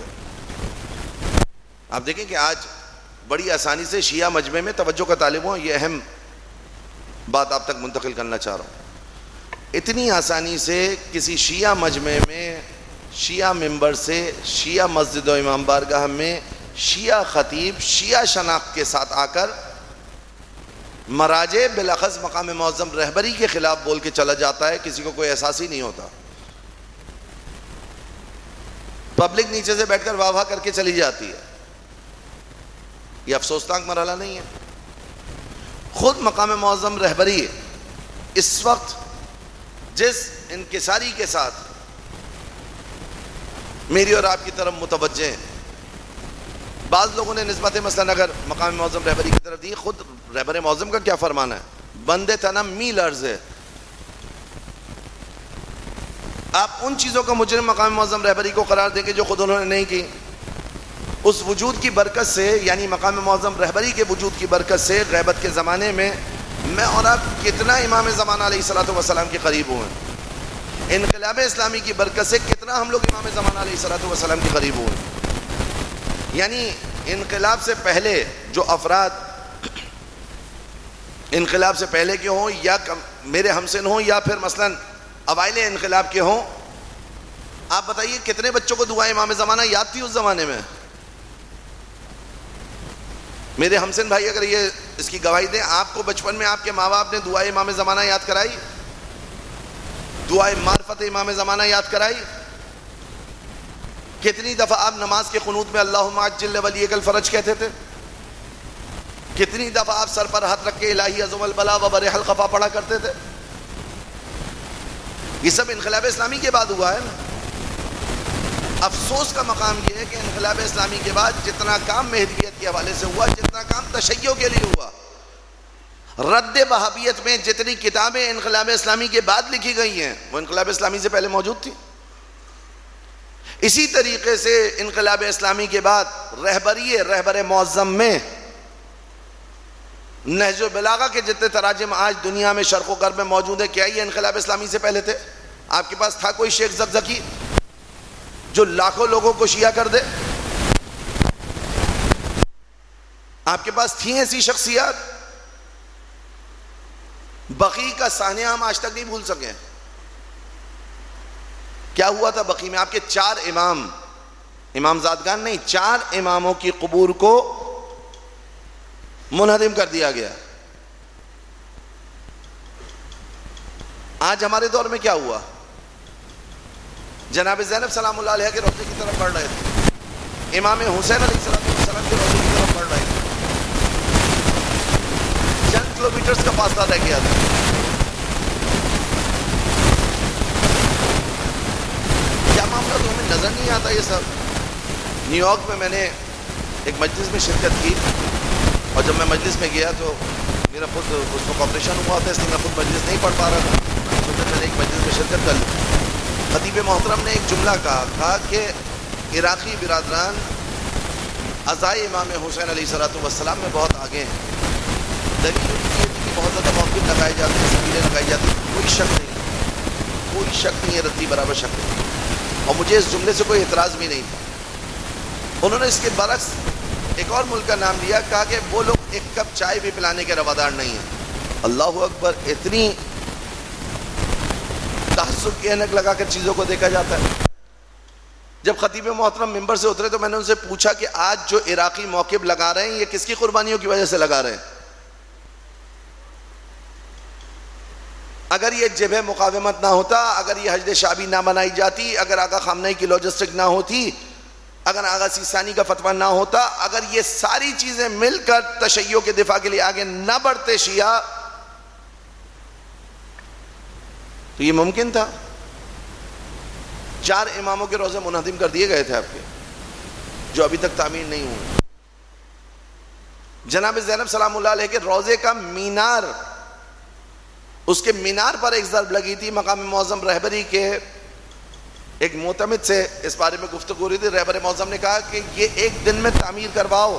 آپ دیکھیں کہ آج بڑی آسانی سے شیعہ مجمع میں توجہ کا طالب ہوں، یہ اہم بات آپ تک منتقل کرنا چاہ رہا ہوں۔ اتنی آسانی سے کسی شیعہ مجمع میں، شیعہ ممبر سے، شیعہ مسجد و امام بارگاہ میں شیعہ خطیب شیعہ شناخت کے ساتھ آ کر مراجع بالاخص مقام معظم رہبری کے خلاف بول کے چلا جاتا ہے، کسی کو کوئی احساس ہی نہیں ہوتا۔ پبلک نیچے سے بیٹھ کر واہ واہ کر کے چلی جاتی ہے۔ یہ افسوسناک مرحلہ نہیں ہے؟ خود مقام معظم رہبری اس وقت جس انکساری کے ساتھ میری اور آپ کی طرف متوجہ ہیں، بعض لوگوں نے نسبت مثلا اگر مقام معظم رہبری کی طرف دی، خود رہبر معظم کا کیا فرمانا ہے؟ بندے تنم می لرز ہے۔ آپ ان چیزوں کا مجرم مقام معظم رہبری کو قرار دیں گے جو خود انہوں نے نہیں کی۔ اس وجود کی برکت سے، یعنی مقام معظم رہبری کے وجود کی برکت سے، غیبت کے زمانے میں میں اور آپ کتنا امام زمان علیہ الصلوۃ والسلام کے قریب ہوئے، انقلاب اسلامی کی برکت سے کتنا ہم لوگ امام زمان علیہ الصلوۃ والسلام کے قریب ہوئے۔ یعنی انقلاب سے پہلے جو افراد انقلاب سے پہلے کے ہوں یا میرے ہمسن ہوں یا پھر مثلا اوائل انقلاب کے ہوں، آپ بتائیے کتنے بچوں کو دعائیں امام زمانہ یاد تھی اس زمانے میں؟ میرے ہمسن بھائی اگر یہ اس کی گواہی دیں، آپ کو بچپن میں آپ کے ماں باپ نے دعائیں امام زمانہ یاد کرائی؟ دعائیں معرفت امام زمانہ یاد کرائی؟ کتنی دفعہ آپ نماز کے قنوت میں اللہم عجل ولیک الفرج کہتے تھے؟ کتنی دفعہ آپ سر پر ہاتھ رکھ کے الہی عظم البلا و برح الخفا پڑھا کرتے تھے؟ یہ سب انقلاب اسلامی کے بعد ہوا ہے نا۔ افسوس کا مقام یہ ہے کہ انقلاب اسلامی کے بعد جتنا کام مہدویت کے حوالے سے ہوا، جتنا کام تشیع کے لیے ہوا، رد وہابیت میں جتنی کتابیں انقلاب اسلامی کے بعد لکھی گئی ہیں وہ انقلاب اسلامی سے پہلے موجود تھی۔ اسی طریقے سے انقلاب اسلامی کے بعد رہبر معظم میں نہج و بلاغہ کے جتنے تراجم آج دنیا میں شرق و غرب میں موجود ہیں، کیا یہ انقلاب اسلامی سے پہلے تھے؟ آپ کے پاس تھا کوئی شیخ زکزکی جو لاکھوں لوگوں کو شیعہ کر دے؟ آپ کے پاس تھی ایسی شخصیات؟ بقی کا سانحہ ہم آج تک نہیں بھول سکے۔ کیا ہوا تھا بقی میں؟ آپ کے 4 امام زادگان نہیں، 4 اماموں کی قبور کو منہدم کر دیا گیا۔ آج ہمارے دور میں کیا ہوا؟ جناب زینب سلام اللہ علیہ کے روضے کی طرف بڑھ رہے تھے، امام حسین علیہ السلام کے روضے کی طرف بڑھ رہے تھے، چند کلومیٹرز کا فاصلہ رہ گیا تھا۔ کیا معاملہ تو ہمیں نظر نہیں آتا یہ سب؟ نیو یارک میں میں نے ایک مجلس میں شرکت کی، اور جب میں مجلس میں گیا تو میرا خود اس وقت آپریشن ہوا تھا، اس لیے میں خود مجلس نہیں پڑھ پا رہا تھا، میں سوچا چلے ایک مجلس میں شرکت کر لوں۔ خطیب محترم نے ایک جملہ کہا کہ عراقی برادران عزائے امام حسین علیہ السلام میں بہت آگے ہیں۔ دلیل ان کی کہ بہت زیادہ موقف لگائے جاتے ہیں، سبیلیں لگائی جاتی ہیں، کوئی شک نہیں، کوئی شک نہیں ہے، رتی برابر شک نہیں، اور مجھے اس جملے سے کوئی اعتراض بھی نہیں تھا۔ انہوں نے اس کے برعکس ایک اور ملک کا نام لیا، کہا کہ وہ لوگ ایک کپ چائے بھی پلانے کے روادار نہیں ہیں۔ اللہ اکبر، اتنی تعصب کی اینک لگا کر چیزوں کو دیکھا جاتا ہے۔ جب خطیب محترم ممبر سے اترے تو میں نے ان سے پوچھا کہ آج جو عراقی موقف لگا رہے ہیں یہ کس کی قربانیوں کی وجہ سے لگا رہے ہیں؟ اگر یہ جبہہ مقاومت نہ ہوتا، اگر یہ حشد شعبی نہ بنائی جاتی، اگر آقا خامنہئی کی لاجسٹک نہ ہوتی، اگر آغا سیستانی کا فتویٰ نہ ہوتا، اگر یہ ساری چیزیں مل کر تشیع کے دفاع کے لیے آگے نہ بڑھتے شیعہ، تو یہ ممکن تھا؟ 4 اماموں کے روزے منہدم کر دیے گئے تھے آپ کے، جو ابھی تک تعمیر نہیں ہوئے۔ جناب زینب سلام اللہ علیہ کے روزے کا مینار، اس کے مینار پر ایک ضرب لگی تھی۔ مقام معظم رہبری کے ایک معتمد سے اس بارے میں گفتگو ہو رہی تھی، رہبر معظم نے کہا کہ یہ ایک دن میں تعمیر کرواؤ۔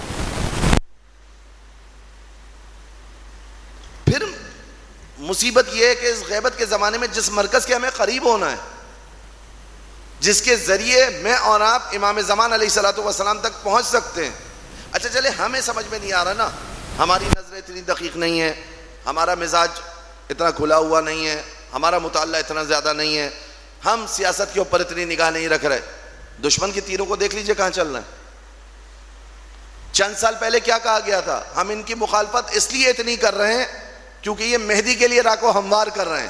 پھر مصیبت یہ ہے کہ اس غیبت کے زمانے میں جس مرکز کے ہمیں قریب ہونا ہے، جس کے ذریعے میں اور آپ امام زمان علیہ السلام تک پہنچ سکتے ہیں، اچھا چلے ہمیں سمجھ میں نہیں آ رہا نا، ہماری نظریں اتنی دقیق نہیں ہیں، ہمارا مزاج اتنا کھلا ہوا نہیں ہے، ہمارا مطالعہ اتنا زیادہ نہیں ہے، ہم سیاست کے اوپر اتنی نگاہ نہیں رکھ رہے۔ دشمن کی تیروں کو دیکھ لیجئے کہاں چل رہے ہیں۔ چند سال پہلے کیا کہا گیا تھا؟ ہم ان کی مخالفت اس لیے اتنی کر رہے ہیں کیونکہ یہ مہدی کے لیے راہ کو ہموار کر رہے ہیں۔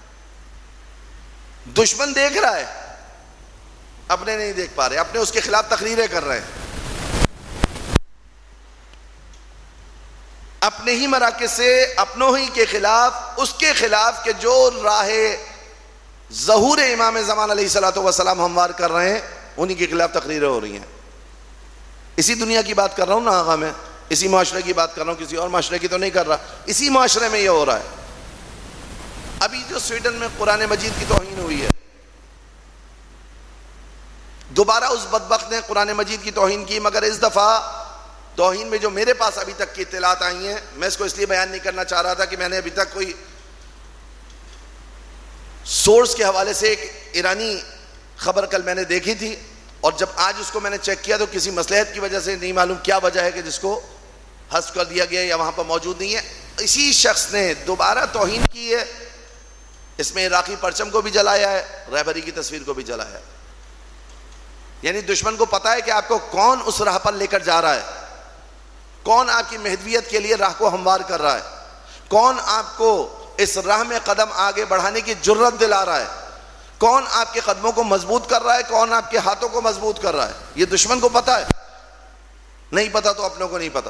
دشمن دیکھ رہا ہے، اپنے نہیں دیکھ پا رہے، اپنے اس کے خلاف تقریریں کر رہے ہیں، اپنے ہی مراکز سے اپنوں ہی کے خلاف، اس کے خلاف کہ جو راہ ظہور امام زمان علیہ السلام ہموار کر رہے ہیں، انہی کے خلاف تقریریں ہو رہی ہیں۔ اسی دنیا کی بات کر رہا ہوں نا آقا، میں اسی معاشرے کی بات کر رہا ہوں، کسی اور معاشرے کی تو نہیں کر رہا، اسی معاشرے میں یہ ہو رہا ہے۔ ابھی جو سویڈن میں قرآن مجید کی توہین ہوئی ہے، دوبارہ اس بدبخت نے قرآن مجید کی توہین کی، مگر اس دفعہ توہین میں جو میرے پاس ابھی تک کی اطلاعات آئی ہیں، میں اس کو اس لیے بیان نہیں کرنا چاہ رہا تھا کہ میں نے ابھی تک کوئی سورس کے حوالے سے ایک ایرانی خبر کل میں نے دیکھی تھی، اور جب آج اس کو میں نے چیک کیا تو کسی مصلحت کی وجہ سے نہیں معلوم کیا وجہ ہے کہ جس کو حذف کر دیا گیا یا وہاں پر موجود نہیں ہے۔ اسی شخص نے دوبارہ توہین کی ہے، اس میں عراقی پرچم کو بھی جلایا ہے، رہبری کی تصویر کو بھی جلایا ہے۔ یعنی دشمن کو پتا ہے کہ آپ کو کون اس راہ پر لے کر جا رہا ہے، کون آپ کی مہدویت کے لیے راہ کو ہموار کر رہا ہے، کون آپ کو اس راہ میں قدم آگے بڑھانے کی جرت دلا رہا ہے، کون آپ کے قدموں کو مضبوط کر رہا ہے، کون آپ کے ہاتھوں کو مضبوط کر رہا ہے۔ یہ دشمن کو پتا ہے، نہیں پتا تو اپنوں کو نہیں پتا۔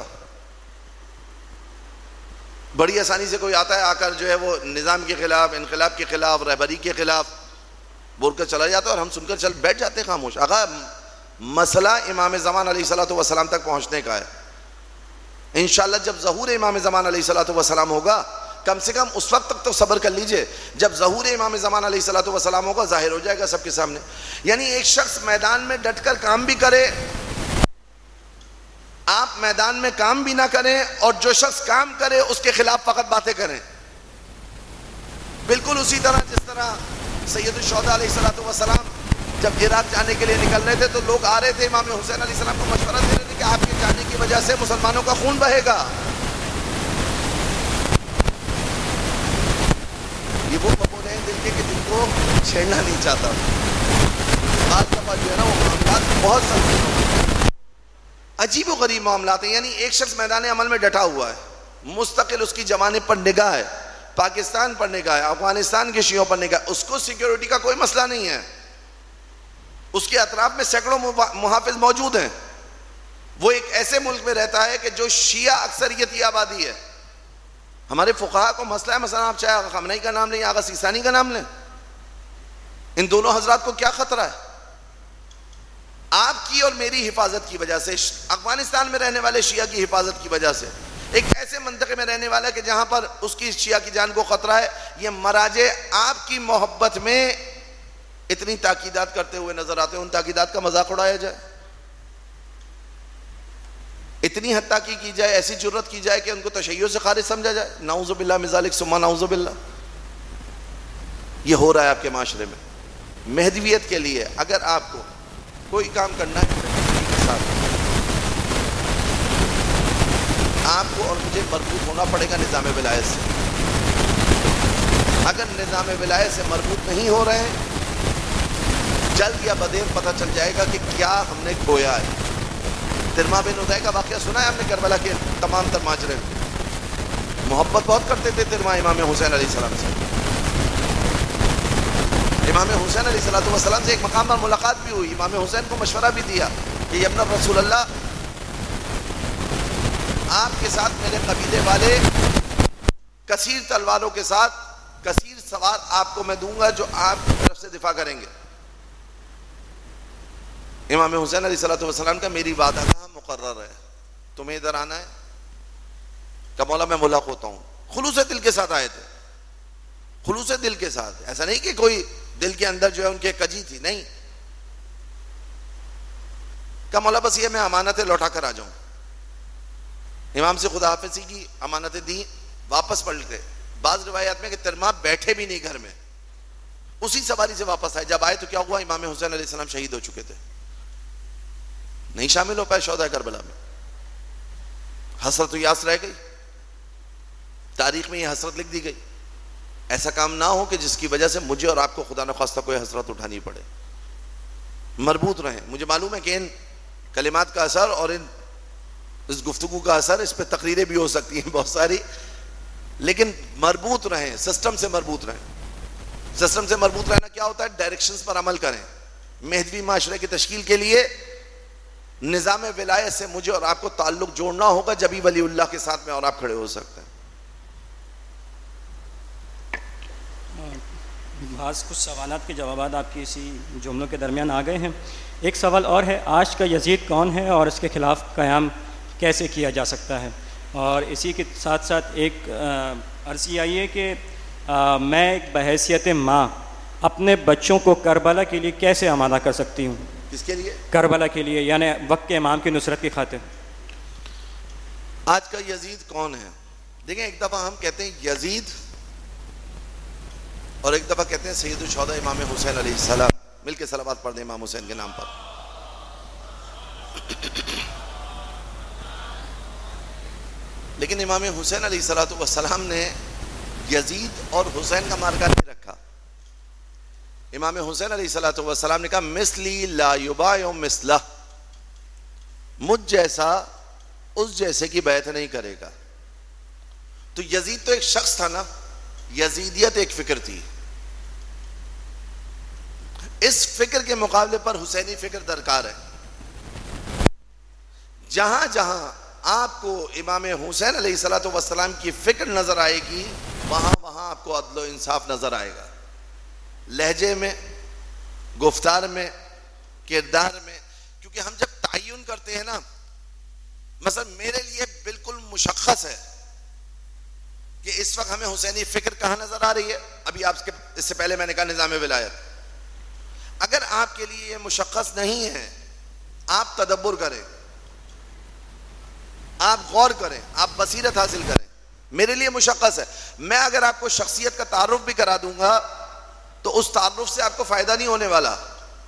بڑی آسانی سے کوئی آتا ہے، آ کر جو ہے وہ نظام کے خلاف، انقلاب کے خلاف، رہبری کے خلاف بول کر چلا جاتا ہے، اور ہم سن کر چل بیٹھ جاتے ہیں خاموش۔ آقا مسئلہ امام زمان علیہ السلام تک پہنچنے کا ہے۔ انشاءاللہ جب ظہور امام زمان علیہ السلام ہوگا، کم سے کم اس وقت تک تو صبر کر لیجئے، جب ظہور امام زمان علیہ السلام ہوگا ظاہر ہو جائے گا سب کے سامنے۔ یعنی ایک شخص میدان میں ڈٹ کر کام بھی کرے، آپ میدان میں کام بھی نہ کریں، اور جو شخص کام کرے اس کے خلاف فقط باتیں کریں۔ بالکل اسی طرح جس طرح سید الشہداء علیہ السلام جب عراق جانے کے لیے نکل رہے تھے تو لوگ آ رہے تھے امام حسین علیہ السلام کو مشورہ دے رہے تھے کہ آپ کے جانے کی وجہ سے مسلمانوں کا خون بہے گا۔ یہ وہ پپولے ہیں دل کے کہ جن کو چھیڑنا نہیں چاہتا۔ بعض دفعہ جو ہے نا وہ معاملات بہت سنگین ہوتے ہیں، عجیب و غریب معاملات ہیں۔ یعنی ایک شخص میدان عمل میں ڈٹا ہوا ہے، مستقل اس کی جوانب پر نگاہ ہے، پاکستان پر نگاہ ہے، افغانستان کے شیعوں پر نگاہ ہے، اس کو سیکیورٹی کا کوئی مسئلہ نہیں ہے، اس کے اطراف میں سینکڑوں محافظ موجود ہیں۔ وہ ایک ایسے ملک میں رہتا ہے کہ جو شیعہ اکثریتی آبادی ہے۔ ہمارے فقہاء کو مسئلہ ہے، مثلا آپ چاہے آقا خامنہئی کا نام لیں یا آقا سیستانی کا نام لیں، ان دونوں حضرات کو کیا خطرہ ہے؟ آپ کی اور میری حفاظت کی وجہ سے، افغانستان میں رہنے والے شیعہ کی حفاظت کی وجہ سے، ایک ایسے منطقے میں رہنے والا ہے کہ جہاں پر اس کی شیعہ کی جان کو خطرہ ہے. یہ مراجع آپ کی محبت میں اتنی تاکیدات کرتے ہوئے نظر آتے ہیں, ان تاکیدات کا مذاق اڑایا جائے, اتنی حد تک کی جائے, ایسی جرت کی جائے کہ ان کو تشیع سے خارج سمجھا جائے. نعوذ باللہ من ذالک ثم نعوذ باللہ. یہ ہو رہا ہے آپ کے معاشرے میں. مہدویت کے لیے اگر آپ کو کوئی کام کرنا ہے کے ساتھ, آپ کو اور مجھے مربوط ہونا پڑے گا نظام ولایت سے. اگر نظام ولایت سے مربوط نہیں ہو رہے ہیں, جلد یا بدیر پتہ چل جائے گا کہ کیا ہم نے کھویا ہے. ترما بن ادے کا واقعہ سنا ہے ہم نے کربلا کے تمام تر ماجرے میں. محبت بہت کرتے تھے ترما امام حسین علیہ السلام سے. امام حسین علیہ السلام سے ایک مقام پر ملاقات بھی ہوئی. امام حسین کو مشورہ بھی دیا کہ یا ابن رسول اللہ, آپ کے ساتھ میرے قبیلے والے کثیر تلواروں کے ساتھ کثیر سوار آپ کو میں دوں گا جو آپ کی طرف سے دفاع کریں گے. امام حسین علیہ السلام کا میری وعدہ کہاں مقرر ہے, تمہیں ادھر آنا ہے. کہ مولا میں ملاق ہوتا ہوں. خلوص دل کے ساتھ آئے تھے, خلوص دل کے ساتھ. ایسا نہیں کہ کوئی دل کے اندر جو ہے ان کے کجی تھی, نہیں. کہ مولا بس یہ میں امانتیں لوٹا کر آ جاؤں. امام سے خدا حافظی کی امانتیں دی, واپس پلٹے. بعض روایات میں کہ ترما بیٹھے بھی نہیں گھر میں, اسی سواری سے واپس آئے. جب آئے تو کیا ہوا, امام حسین علیہ السلام شہید ہو چکے تھے, نہیں شامل ہو پائے شہداء کربلا میں. حسرت و یاس رہ گئی, تاریخ میں یہ حسرت لکھ دی گئی. ایسا کام نہ ہو کہ جس کی وجہ سے مجھے اور آپ کو خدا نخواستہ کوئی حسرت اٹھانی پڑے. مربوط رہیں. مجھے معلوم ہے کہ ان کلمات کا اثر اور اس گفتگو کا اثر, اس پہ تقریریں بھی ہو سکتی ہیں بہت ساری, لیکن مربوط رہیں, سسٹم سے مربوط رہیں. سسٹم سے مربوط رہنا کیا ہوتا ہے, ڈائریکشنز پر عمل کریں. مہدوی معاشرے کی تشکیل کے لیے نظام ولایت سے مجھے اور آپ کو تعلق جوڑنا ہوگا, جبھی ولی اللہ کے ساتھ میں اور آپ کھڑے ہو سکتے ہیں. بعض کچھ سوالات کے جوابات آپ کی اسی جملوں کے درمیان آ گئے ہیں. ایک سوال اور ہے, آج کا یزید کون ہے اور اس کے خلاف قیام کیسے کیا جا سکتا ہے؟ اور اسی کے ساتھ ساتھ ایک عرض یہ آئی ہے کہ میں ایک بحیثیت ماں اپنے بچوں کو کربلا کے لیے کیسے آمادہ کر سکتی ہوں؟ کس کے لیے؟ کربلا کے لیے, یعنی وقت کے امام کی نصرت کی خاطر. آج کا یزید کون ہے؟ دیکھیں, ایک دفعہ ہم کہتے ہیں یزید اور ایک دفعہ کہتے ہیں سید الشہداء امام حسین علیہ السلام. مل کے صلوات پڑھ دیں امام حسین کے نام پر. لیکن امام حسین علیہ السلام نے یزید اور حسین کا مارکا نہیں رکھا. امام حسین علیہ السلام نے کہا مثلی لا یبایع مثلہ, مجھ جیسا اس جیسے کی بیعت نہیں کرے گا. تو یزید تو ایک شخص تھا نا, یزیدیت ایک فکر تھی. اس فکر کے مقابلے پر حسینی فکر درکار ہے. جہاں جہاں آپ کو امام حسین علیہ السلام کی فکر نظر آئے گی, وہاں وہاں آپ کو عدل و انصاف نظر آئے گا. لہجے میں, گفتار میں, کردار میں. کیونکہ ہم جب تعین کرتے ہیں نا, مثلا میرے لیے بالکل مشخص ہے کہ اس وقت ہمیں حسینی فکر کہاں نظر آ رہی ہے. ابھی آپ کے اس سے پہلے میں نے کہا نظام ولایت. اگر آپ کے لیے یہ مشخص نہیں ہے, آپ تدبر کریں, آپ غور کریں, آپ بصیرت حاصل کریں. میرے لیے مشخص ہے. میں اگر آپ کو شخصیت کا تعارف بھی کرا دوں گا تو اس تعارف سے آپ کو فائدہ نہیں ہونے والا.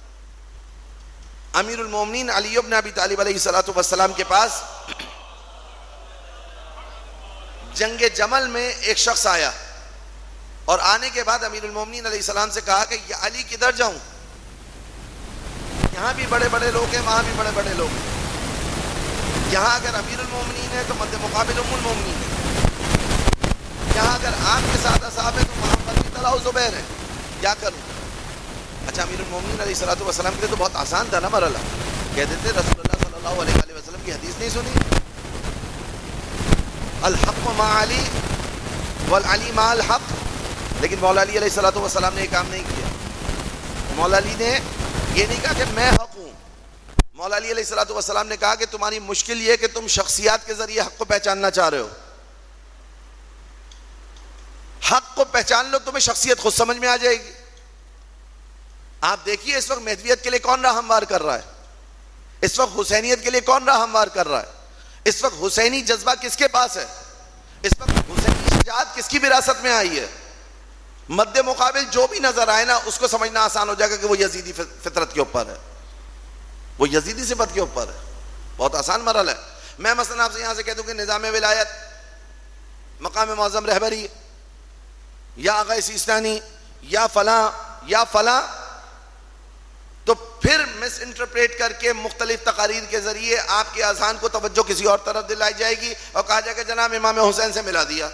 امیر المومنین علی بن ابی طالب علیہ السلام کے پاس جنگ جمل میں ایک شخص آیا, اور آنے کے بعد امیر المومنین علیہ السلام سے کہا کہ یہ علی کدھر جاؤں؟ یہاں بھی بڑے بڑے لوگ ہیں, وہاں بھی بڑے بڑے لوگ ہیں. یہاں اگر امیر المومنین ہے تو مد مقابل ام المومنین ہے. یہاں اگر آپ کے ساتھ اصحاب ہے تو وہاں پر بھی طلحہ و زبیر ہے. کیا کروں؟ اچھا, امیر المومنین علیہ السلام کے لیے تو بہت آسان تھا نا مرحلہ. کہہ دیتے رسول اللہ صلی اللہ علیہ وسلم کی حدیث نہیں سنی, الحق مع علی والعلی مع الحق. لیکن مولا علی علیہ السلام نے یہ کام نہیں کیا. مولا علی نے یہ نہیں کہا کہ میں حق ہوں, مولا علی علیہ السلام نے کہا کہ تمہاری مشکل یہ کہ تم شخصیات کے ذریعے حق کو پہچاننا چاہ رہے ہو. حق کو پہچان لو, تمہیں شخصیت خود سمجھ میں آ جائے گی. آپ دیکھیے اس وقت مہدویت کے لیے کون راہ ہموار کر رہا ہے, اس وقت حسینیت کے لیے کون راہ ہموار کر رہا ہے, اس وقت حسینی جذبہ کس کے پاس ہے, اس وقت حسینی شجاعت کس کی وراثت میں آئی ہے. مد مقابل جو بھی نظر آئے نا اس کو سمجھنا آسان ہو جائے گا کہ وہ یزیدی فطرت کے اوپر ہے, وہ یزیدی صفت کے اوپر ہے. بہت آسان مرحلہ ہے. میں مثلا آپ سے یہاں سے کہہ دوں کہ نظام ولایت, مقام معظم رہبری, یا آغا سیستانی, یا فلاں, تو پھر مس انٹرپریٹ کر کے مختلف تقاریر کے ذریعے آپ کے اذہان کو توجہ کسی اور طرف دلائی جائے گی اور کہا جائے گا جناب امام حسین سے ملا دیا,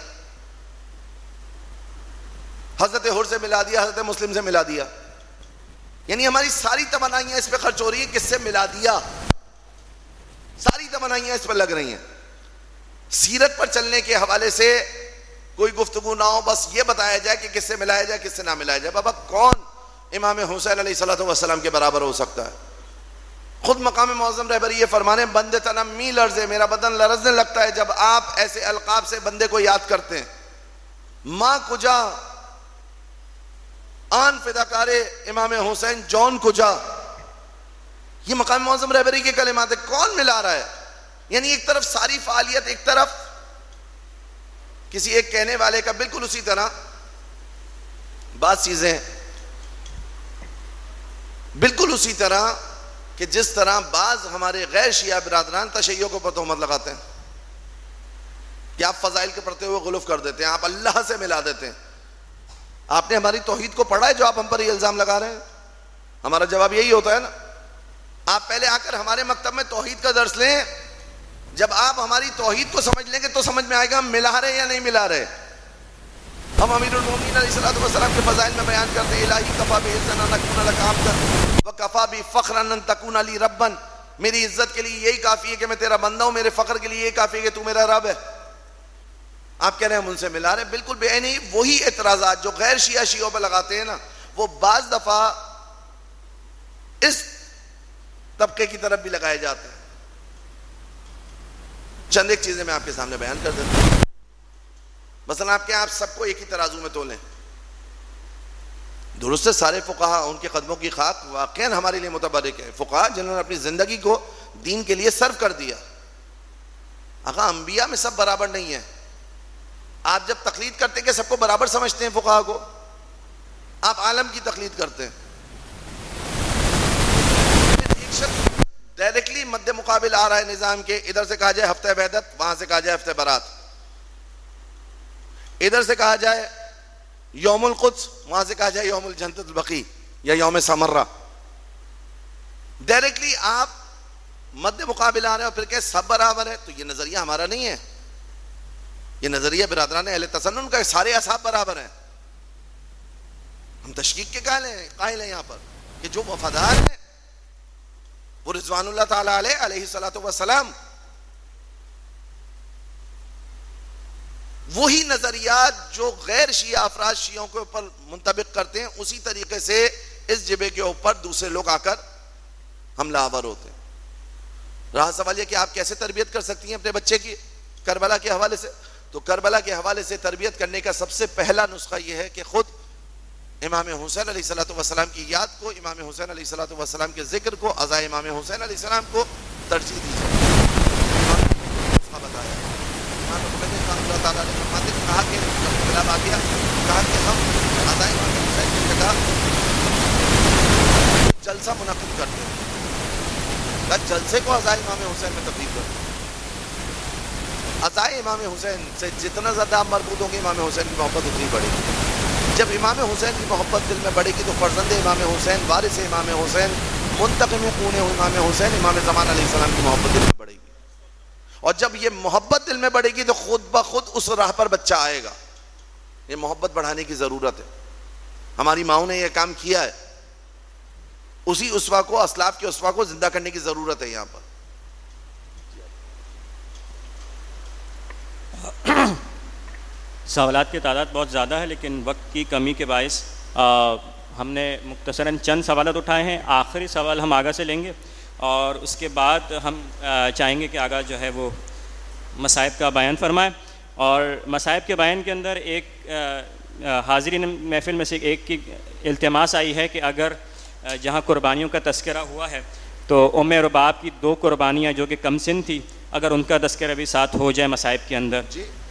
حضرت حر سے ملا دیا, حضرت مسلم سے ملا دیا. یعنی ہماری ساری توانائیاں اس پہ خرچ ہو رہی ہیں, کس سے ملا دیا, ساری توانائیاں اس پہ لگ رہی ہیں. سیرت پر چلنے کے حوالے سے کوئی گفتگو نہ ہو, بس یہ بتایا جائے کہ کس سے ملایا جائے کس سے نہ ملایا جائے. بابا کون امام حسین علیہ السلام کے برابر ہو سکتا ہے؟ خود مقام معظم رہبری یہ فرمانے بندے تنم می لرزے, میرا بدن لرزنے لگتا ہے جب آپ ایسے القاب سے بندے کو یاد کرتے ہیں. ماں کجا آن فداکار امام حسین جون کجا, یہ مقام معظم رہبری کے کلمات ہیں. کون ملا رہا ہے؟ یعنی ایک طرف ساری فعالیت, ایک طرف کسی ایک کہنے والے کا, بالکل اسی طرح بعض چیزیں بالکل اسی طرح کہ جس طرح بعض ہمارے غیر شیعہ برادران تشیع کو پر تہمت لگاتے ہیں کہ آپ فضائل کے پڑھتے ہوئے غلوف کر دیتے ہیں, آپ اللہ سے ملا دیتے ہیں. آپ نے ہماری توحید کو پڑھا ہے جو آپ ہم پر یہ الزام لگا رہے ہیں؟ ہمارا جواب یہی ہوتا ہے نا, آپ پہلے آ کر ہمارے مکتب میں توحید کا درس لیں, جب آپ ہماری توحید کو سمجھ لیں گے تو سمجھ میں آئے گا ہم ملا رہے یا نہیں ملا رہے. ہم امیر المومنین علیہ السلام کے فضائل میں بیان کرتے ہیں الہی کفا بعزن ان اکون لک عبدا وکفا بفخرا ان تکون لی ربا, میری عزت کے لیے یہی کافی ہے کہ میں تیرا بندہ ہوں, میرے فخر کے لیے یہی کافی ہے کہ تو میرا رب ہے. آپ کہہ رہے ہیں ہم ان سے ملا رہے ہیں, بالکل بے عینی وہی اعتراضات جو غیر شیعوں پہ لگاتے ہیں نا, وہ بعض دفعہ اس طبقے کی طرف بھی لگائے جاتے ہیں. چند ایک چیزیں میں آپ کے سامنے بیان کر دیتا ہوں. مثلا آپ کے آپ سب کو ایک ہی ترازو میں تولیں, درست ہے سارے فقہا ان کے قدموں کی خاک واقعاً ہمارے لیے متبرک ہے. فقہا جنہوں نے اپنی زندگی کو دین کے لیے صرف کر دیا. آقا انبیاء میں سب برابر نہیں ہیں. آپ جب تقلید کرتے کہ سب کو برابر سمجھتے ہیں فقہا کو, آپ عالم کی تقلید کرتے ہیں. ایک شخص ڈائریکٹلی مد مقابل آ رہا ہے نظام کے, ادھر سے کہا جائے ہفتہ وحدت, وہاں سے کہا جائے ہفتہ برات, ادھر سے کہا جائے یوم القدس, وہاں سے کہا جائے یوم الجنت البقی یا یوم سمرہ. ڈائریکٹلی آپ مد مقابل آ رہے ہیں اور پھر کہ سب برابر ہے. تو یہ نظریہ ہمارا نہیں ہے, یہ نظریہ برادران اہل تسنن کا, سارے اصحاب برابر ہیں. ہم تشکیک کے قائل ہیں یہاں پر کہ جو وفادار ہیں وہ رضوان اللہ تعالیٰ علیہ الصلوۃ والسلام, وہی نظریات جو غیر شیعہ افراد شیعوں کے اوپر منطبق کرتے ہیں, اسی طریقے سے اس جبے کے اوپر دوسرے لوگ آ کر حملہ آور ہوتے ہیں. رہا سوال یہ کہ آپ کیسے تربیت کر سکتی ہیں اپنے بچے کی کربلا کے حوالے سے. تو کربلا کے حوالے سے تربیت کرنے کا سب سے پہلا نسخہ یہ ہے کہ خود امام حسین علیہ السلام کی یاد کو, امام حسین علیہ السلام کے ذکر کو, عزائے امام حسین علیہ السلام کو ترجیح دی جائے. نسخہ بتایا امام اللہ تعالیٰ نے فرماتے کہا کہ جب انقلاب آ گیا, کہا کہ ہم عزائے امام حسین کی جگہ جلسہ منعقد کرتے ہیں. جلسے کو عزائے امام حسین میں تبدیل کرتے ہیں. عزائے امام حسین سے جتنا زیادہ آپ مربوط ہوں گے امام حسین کی محبت اتنی بڑھے گی. جب امام حسین کی محبت دل میں بڑھے گی تو فرزند امام حسین, وارث امام حسین, منتقم خون امام حسین امام زمان علیہ السلام کی محبت دل میں بڑھے گی. اور جب یہ محبت دل میں بڑھے گی تو خود بخود اس راہ پر بچہ آئے گا. یہ محبت بڑھانے کی ضرورت ہے. ہماری ماؤں نے یہ کام کیا ہے, اسی اسوا کو, اسلاف کے اسوا کو زندہ کرنے کی ضرورت ہے یہاں پر. سوالات کی تعداد بہت زیادہ ہے لیکن وقت کی کمی کے باعث ہم نے مختصراً چند سوالات اٹھائے ہیں. آخری سوال ہم آگے سے لیں گے. اور اس کے بعد ہم چاہیں گے کہ آگاہ جو ہے وہ مصائب کا بیان فرمائے. اور مصائب کے بیان کے اندر ایک حاضرین محفل میں سے ایک کی التماس آئی ہے کہ اگر جہاں قربانیوں کا تذکرہ ہوا ہے تو ام رباب کی 2 قربانیاں جو کہ کم سن تھی اگر ان کا تذکرہ بھی ساتھ ہو جائے مصائب کے اندر.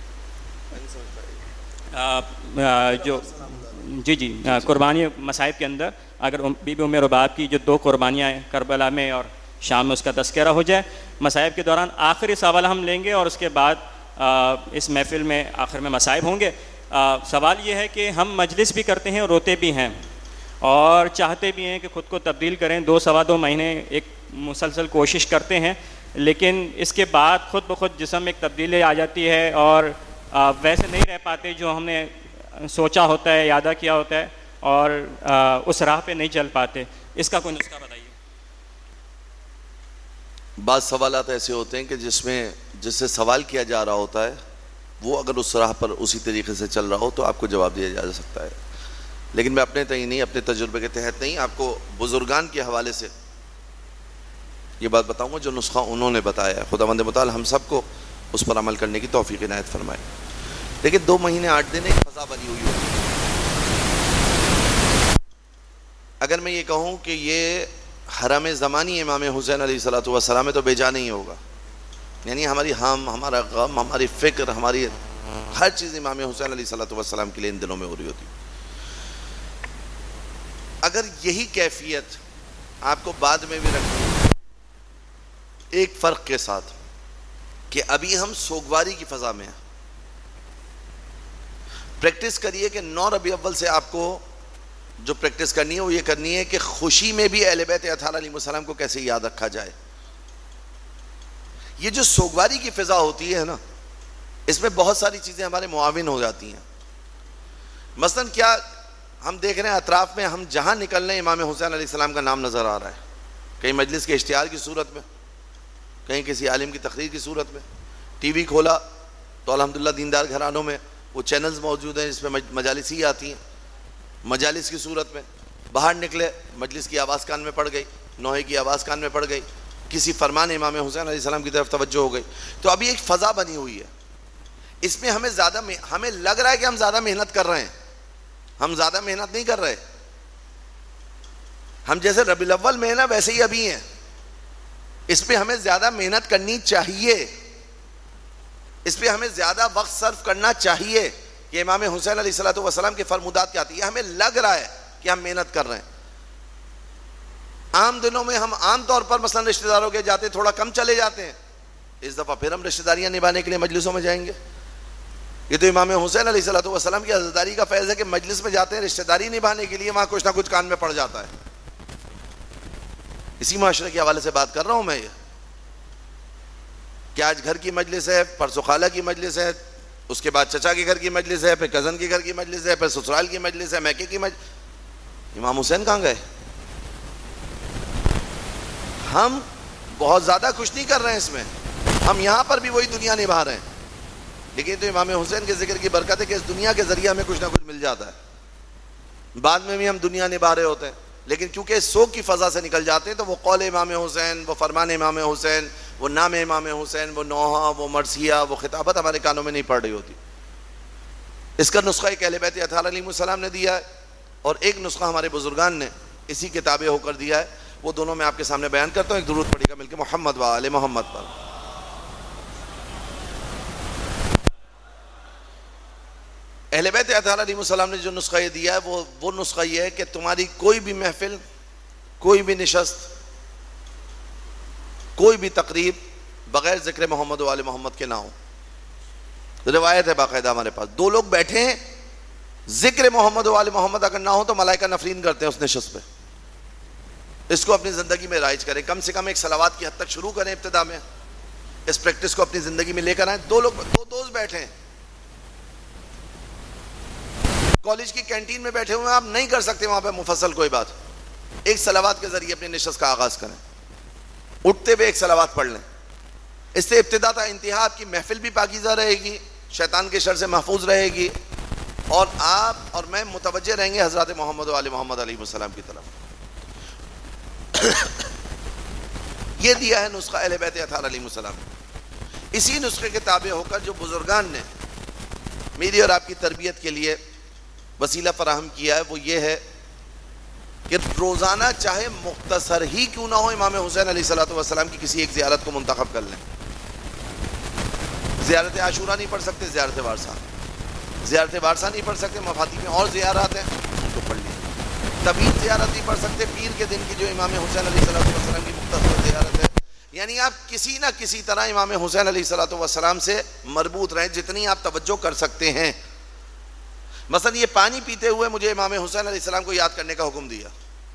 جی قربانی مصائب کے اندر اگر بی بی ام رباب کی جو 2 قربانیاں ہیں کربلا میں اور شام میں اس کا تذکرہ ہو جائے. مصائب کے دوران آخری سوال ہم لیں گے اور اس کے بعد اس محفل میں آخر میں مصائب ہوں گے. سوال یہ ہے کہ ہم مجلس بھی کرتے ہیں اور روتے بھی ہیں اور چاہتے بھی ہیں کہ خود کو تبدیل کریں. 2-2.5 مہینے ایک مسلسل کوشش کرتے ہیں لیکن اس کے بعد خود بخود جسم ایک تبدیلی آ جاتی ہے اور ویسے نہیں رہ پاتے جو ہم نے سوچا ہوتا ہے اعادہ کیا ہوتا ہے اور اس راہ پہ نہیں چل پاتے. اس کا کوئی نسخہ بتائیے. بعض سوالات ایسے ہوتے ہیں کہ جس سے سوال کیا جا رہا ہوتا ہے وہ اگر اس راہ پر اسی طریقے سے چل رہا ہو تو آپ کو جواب دیا جا سکتا ہے. لیکن میں اپنے تئیں نہیں، اپنے تجربے کے تحت نہیں، آپ کو بزرگان کے حوالے سے یہ بات بتاؤں گا جو نسخہ انہوں نے بتایا ہے. خداوند متعال ہم سب کو اس پر عمل کرنے کی توفیق عنایت فرمائے. لیکن 2 مہینے 8 دن ایک فضا بنی ہوئی ہوتی ہے. اگر میں یہ کہوں کہ یہ حرم زمانی امام حسین علیہ الصلوۃ والسلام میں تو بے جا نہیں ہوگا. یعنی ہماری ہمارا غم، ہماری فکر، ہماری ہر چیز امام حسین علیہ الصلوۃ والسلام کے لیے ان دنوں میں ہو رہی ہوتی. اگر یہی کیفیت آپ کو بعد میں بھی رکھنی ہے ایک فرق کے ساتھ کہ ابھی ہم سوگواری کی فضا میں ہیں. پریکٹس کریے کہ 9 ربیع اول سے آپ کو جو پریکٹس کرنی ہے وہ یہ کرنی ہے کہ خوشی میں بھی اہل بیت اطہار علیہ السلام کو کیسے یاد رکھا جائے. یہ جو سوگواری کی فضا ہوتی ہے نا، اس میں بہت ساری چیزیں ہمارے معاون ہو جاتی ہیں. مثلا کیا ہم دیکھ رہے ہیں اطراف میں، ہم جہاں نکل رہے ہیں امام حسین علیہ السلام کا نام نظر آ رہا ہے. کہیں مجلس کے اشتہار کی صورت میں، کہیں کسی عالم کی تقریر کی صورت میں. ٹی وی کھولا تو الحمدللہ دیندار گھرانوں میں وہ چینلز موجود ہیں جس پہ مجالس ہی آتی ہیں. مجالس کی صورت میں باہر نکلے، مجلس کی آواز کان میں پڑ گئی، نوحے کی آواز کان میں پڑ گئی، کسی فرمان امام حسین علیہ السلام کی طرف توجہ ہو گئی. تو ابھی ایک فضا بنی ہوئی ہے. اس میں ہمیں لگ رہا ہے کہ ہم زیادہ محنت کر رہے ہیں. ہم زیادہ محنت نہیں کر رہے. ہم جیسے ربیع الاول میں ہیں نا ویسے ہی ابھی ہیں. اس پہ ہمیں زیادہ محنت کرنی چاہیے. اس پہ ہمیں زیادہ وقت صرف کرنا چاہیے کہ امام حسین علیہ الصلوۃ والسلام کے فرمودات کیا آتی ہے. ہمیں لگ رہا ہے کہ ہم محنت کر رہے ہیں. عام دنوں میں ہم عام طور پر مثلا رشتہ داروں کے جاتے تھوڑا کم چلے جاتے ہیں. اس دفعہ پھر ہم رشتہ داریاں نبھانے کے لیے مجلسوں میں جائیں گے. یہ تو امام حسین علیہ الصلوۃ والسلام کی عزاداری کا فیض ہے کہ مجلس میں جاتے ہیں رشتہ داری نبھانے کے لیے، وہاں کچھ نہ کچھ کان میں پڑ جاتا ہے. اسی معاشرے کے حوالے سے بات کر رہا ہوں میں یہ کہ آج گھر کی مجلس ہے، پرسوں خالہ کی مجلس ہے، اس کے بعد چچا کے گھر کی مجلس ہے، پھر کزن کے گھر کی مجلس ہے، پھر سسرال کی مجلس ہے، میکے کی مجلس. امام حسین کہاں گئے؟ ہم بہت زیادہ کچھ نہیں کر رہے ہیں اس میں. ہم یہاں پر بھی وہی دنیا نبھا رہے ہیں. لیکن تو امام حسین کے ذکر کی برکت ہے کہ اس دنیا کے ذریعے ہمیں کچھ نہ کچھ مل جاتا ہے. بعد میں بھی ہم دنیا نبھا رہے ہوتے ہیں لیکن کیونکہ سوگ کی فضا سے نکل جاتے ہیں تو وہ قول امام حسین، وہ فرمان امام حسین، وہ نام امام حسین، وہ نوحہ، وہ مرثیہ، وہ خطابت ہمارے کانوں میں نہیں پڑ رہی ہوتی. اس کا نسخہ ایک اہل بیت اطہار علیہ السلام نے دیا ہے اور ایک نسخہ ہمارے بزرگان نے اسی کے تابع ہو کر دیا ہے. وہ دونوں میں آپ کے سامنے بیان کرتا ہوں. ایک درود پڑھیے گا مل کے محمد و آل محمد پر. اہل بیت اطہار علیہ السلام نے جو نسخہ یہ دیا ہے وہ نسخہ یہ ہے کہ تمہاری کوئی بھی محفل، کوئی بھی نشست، کوئی بھی تقریب بغیر ذکر محمد و آل محمد کے نہ ہو. روایت ہے باقاعدہ ہمارے پاس، 2 لوگ بیٹھے ہیں، ذکر محمد و آل محمد اگر نہ ہو تو ملائکہ نفرین کرتے ہیں اس نشست پہ. اس کو اپنی زندگی میں رائج کریں. کم سے کم ایک صلوات کی حد تک شروع کریں ابتدا میں. اس پریکٹس کو اپنی زندگی میں لے کر آئیں. 2 دوست بیٹھے ہیں، کالج کی کینٹین میں بیٹھے ہوئے ہیں، آپ نہیں کر سکتے وہاں پہ مفصل کوئی بات. ایک صلوات کے ذریعے اپنی نشست کا آغاز کریں. اٹھتے ہوئے ایک صلوات پڑھ لیں. اس سے ابتدا تا انتہا آپ کی محفل بھی پاکیزہ رہے گی، شیطان کے شر سے محفوظ رہے گی اور آپ اور میں متوجہ رہیں گے حضرات محمد و آل محمد علیہ السلام کی طرف. یہ دیا ہے نسخہ اہل بیت اطہار علیہ السلام. اسی نسخے کے تابع ہو کر جو بزرگان نے میری اور آپ کی تربیت کے لیے وسیلہ فراہم کیا ہے وہ یہ ہے کہ روزانہ چاہے مختصر ہی کیوں نہ ہو امام حسین علیہ السلام کی کسی ایک زیارت کو منتخب کر لیں. زیارت عاشورہ نہیں پڑھ سکتے، زیارت وارثہ. زیارت وارثہ نہیں پڑھ سکتے، مفاتی میں اور زیارات ہیں ان کو پڑھ لیں. طویل زیارت نہیں پڑھ سکتے، پیر کے دن کی جو امام حسین علیہ السلام کی مختصر زیارت ہے. یعنی آپ کسی نہ کسی طرح امام حسین علیہ السلام سے مربوط رہیں جتنی آپ توجہ کر سکتے ہیں. مثلا یہ پانی پیتے ہوئے مجھے امام حسین علیہ السلام کو یاد کرنے کا حکم دیا.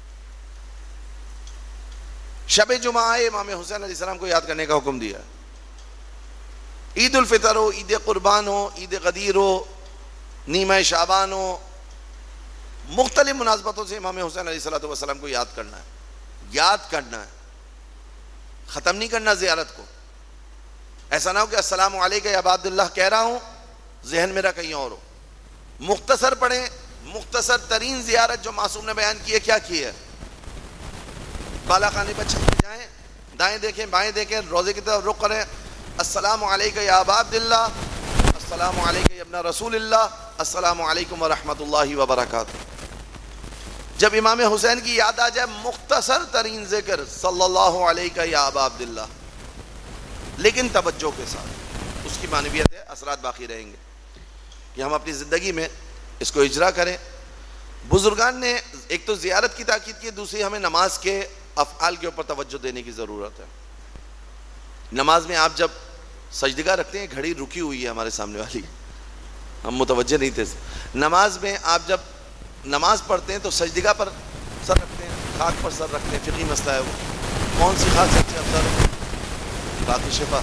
شب جمعہ آئے امام حسین علیہ السلام کو یاد کرنے کا حکم دیا. عید الفطر ہو، عید قربان ہو، عید غدیر ہو، نیمہ شعبان ہو، مختلف مناسبتوں سے امام حسین علیہ السلام کو یاد کرنا ہے. یاد کرنا ہے، ختم نہیں کرنا زیارت کو. ایسا نہ ہو کہ السلام علیکم یا ابا عبداللہ کہہ رہا ہوں ذہن میرا کہیں اور ہو. مختصر پڑھیں. مختصر ترین زیارت جو معصوم نے بیان کی ہے کیا کی ہے؟ بالا خانے پر چھپ جائیں، دائیں دیکھیں بائیں دیکھیں، روزے کی طرف رخ کریں. السلام علیکم یا ابا عبداللہ، السلام علیکم یا ابن رسول اللہ، السلام علیکم ورحمۃ اللہ وبرکاتہ. جب امام حسین کی یاد آ جائے مختصر ترین ذکر صلی اللہ علیہ یا ابا عبداللہ، لیکن توجہ کے ساتھ. اس کی معنویت ہے، اثرات باقی رہیں گے کہ ہم اپنی زندگی میں اس کو اجرا کریں. بزرگان نے ایک تو زیارت کی تاکید کی، دوسری ہمیں نماز کے افعال کے اوپر توجہ دینے کی ضرورت ہے. نماز میں آپ جب سجدگاہ رکھتے ہیں، گھڑی رکی ہوئی ہے ہمارے سامنے والی، ہم متوجہ نہیں تھے. نماز میں آپ جب نماز پڑھتے ہیں تو سجدگاہ پر سر رکھتے ہیں، خاک پر سر رکھتے ہیں. فقہی مسئلہ ہے وہ. کون سی خاک سب سے افضل ہے؟ خاک شفا.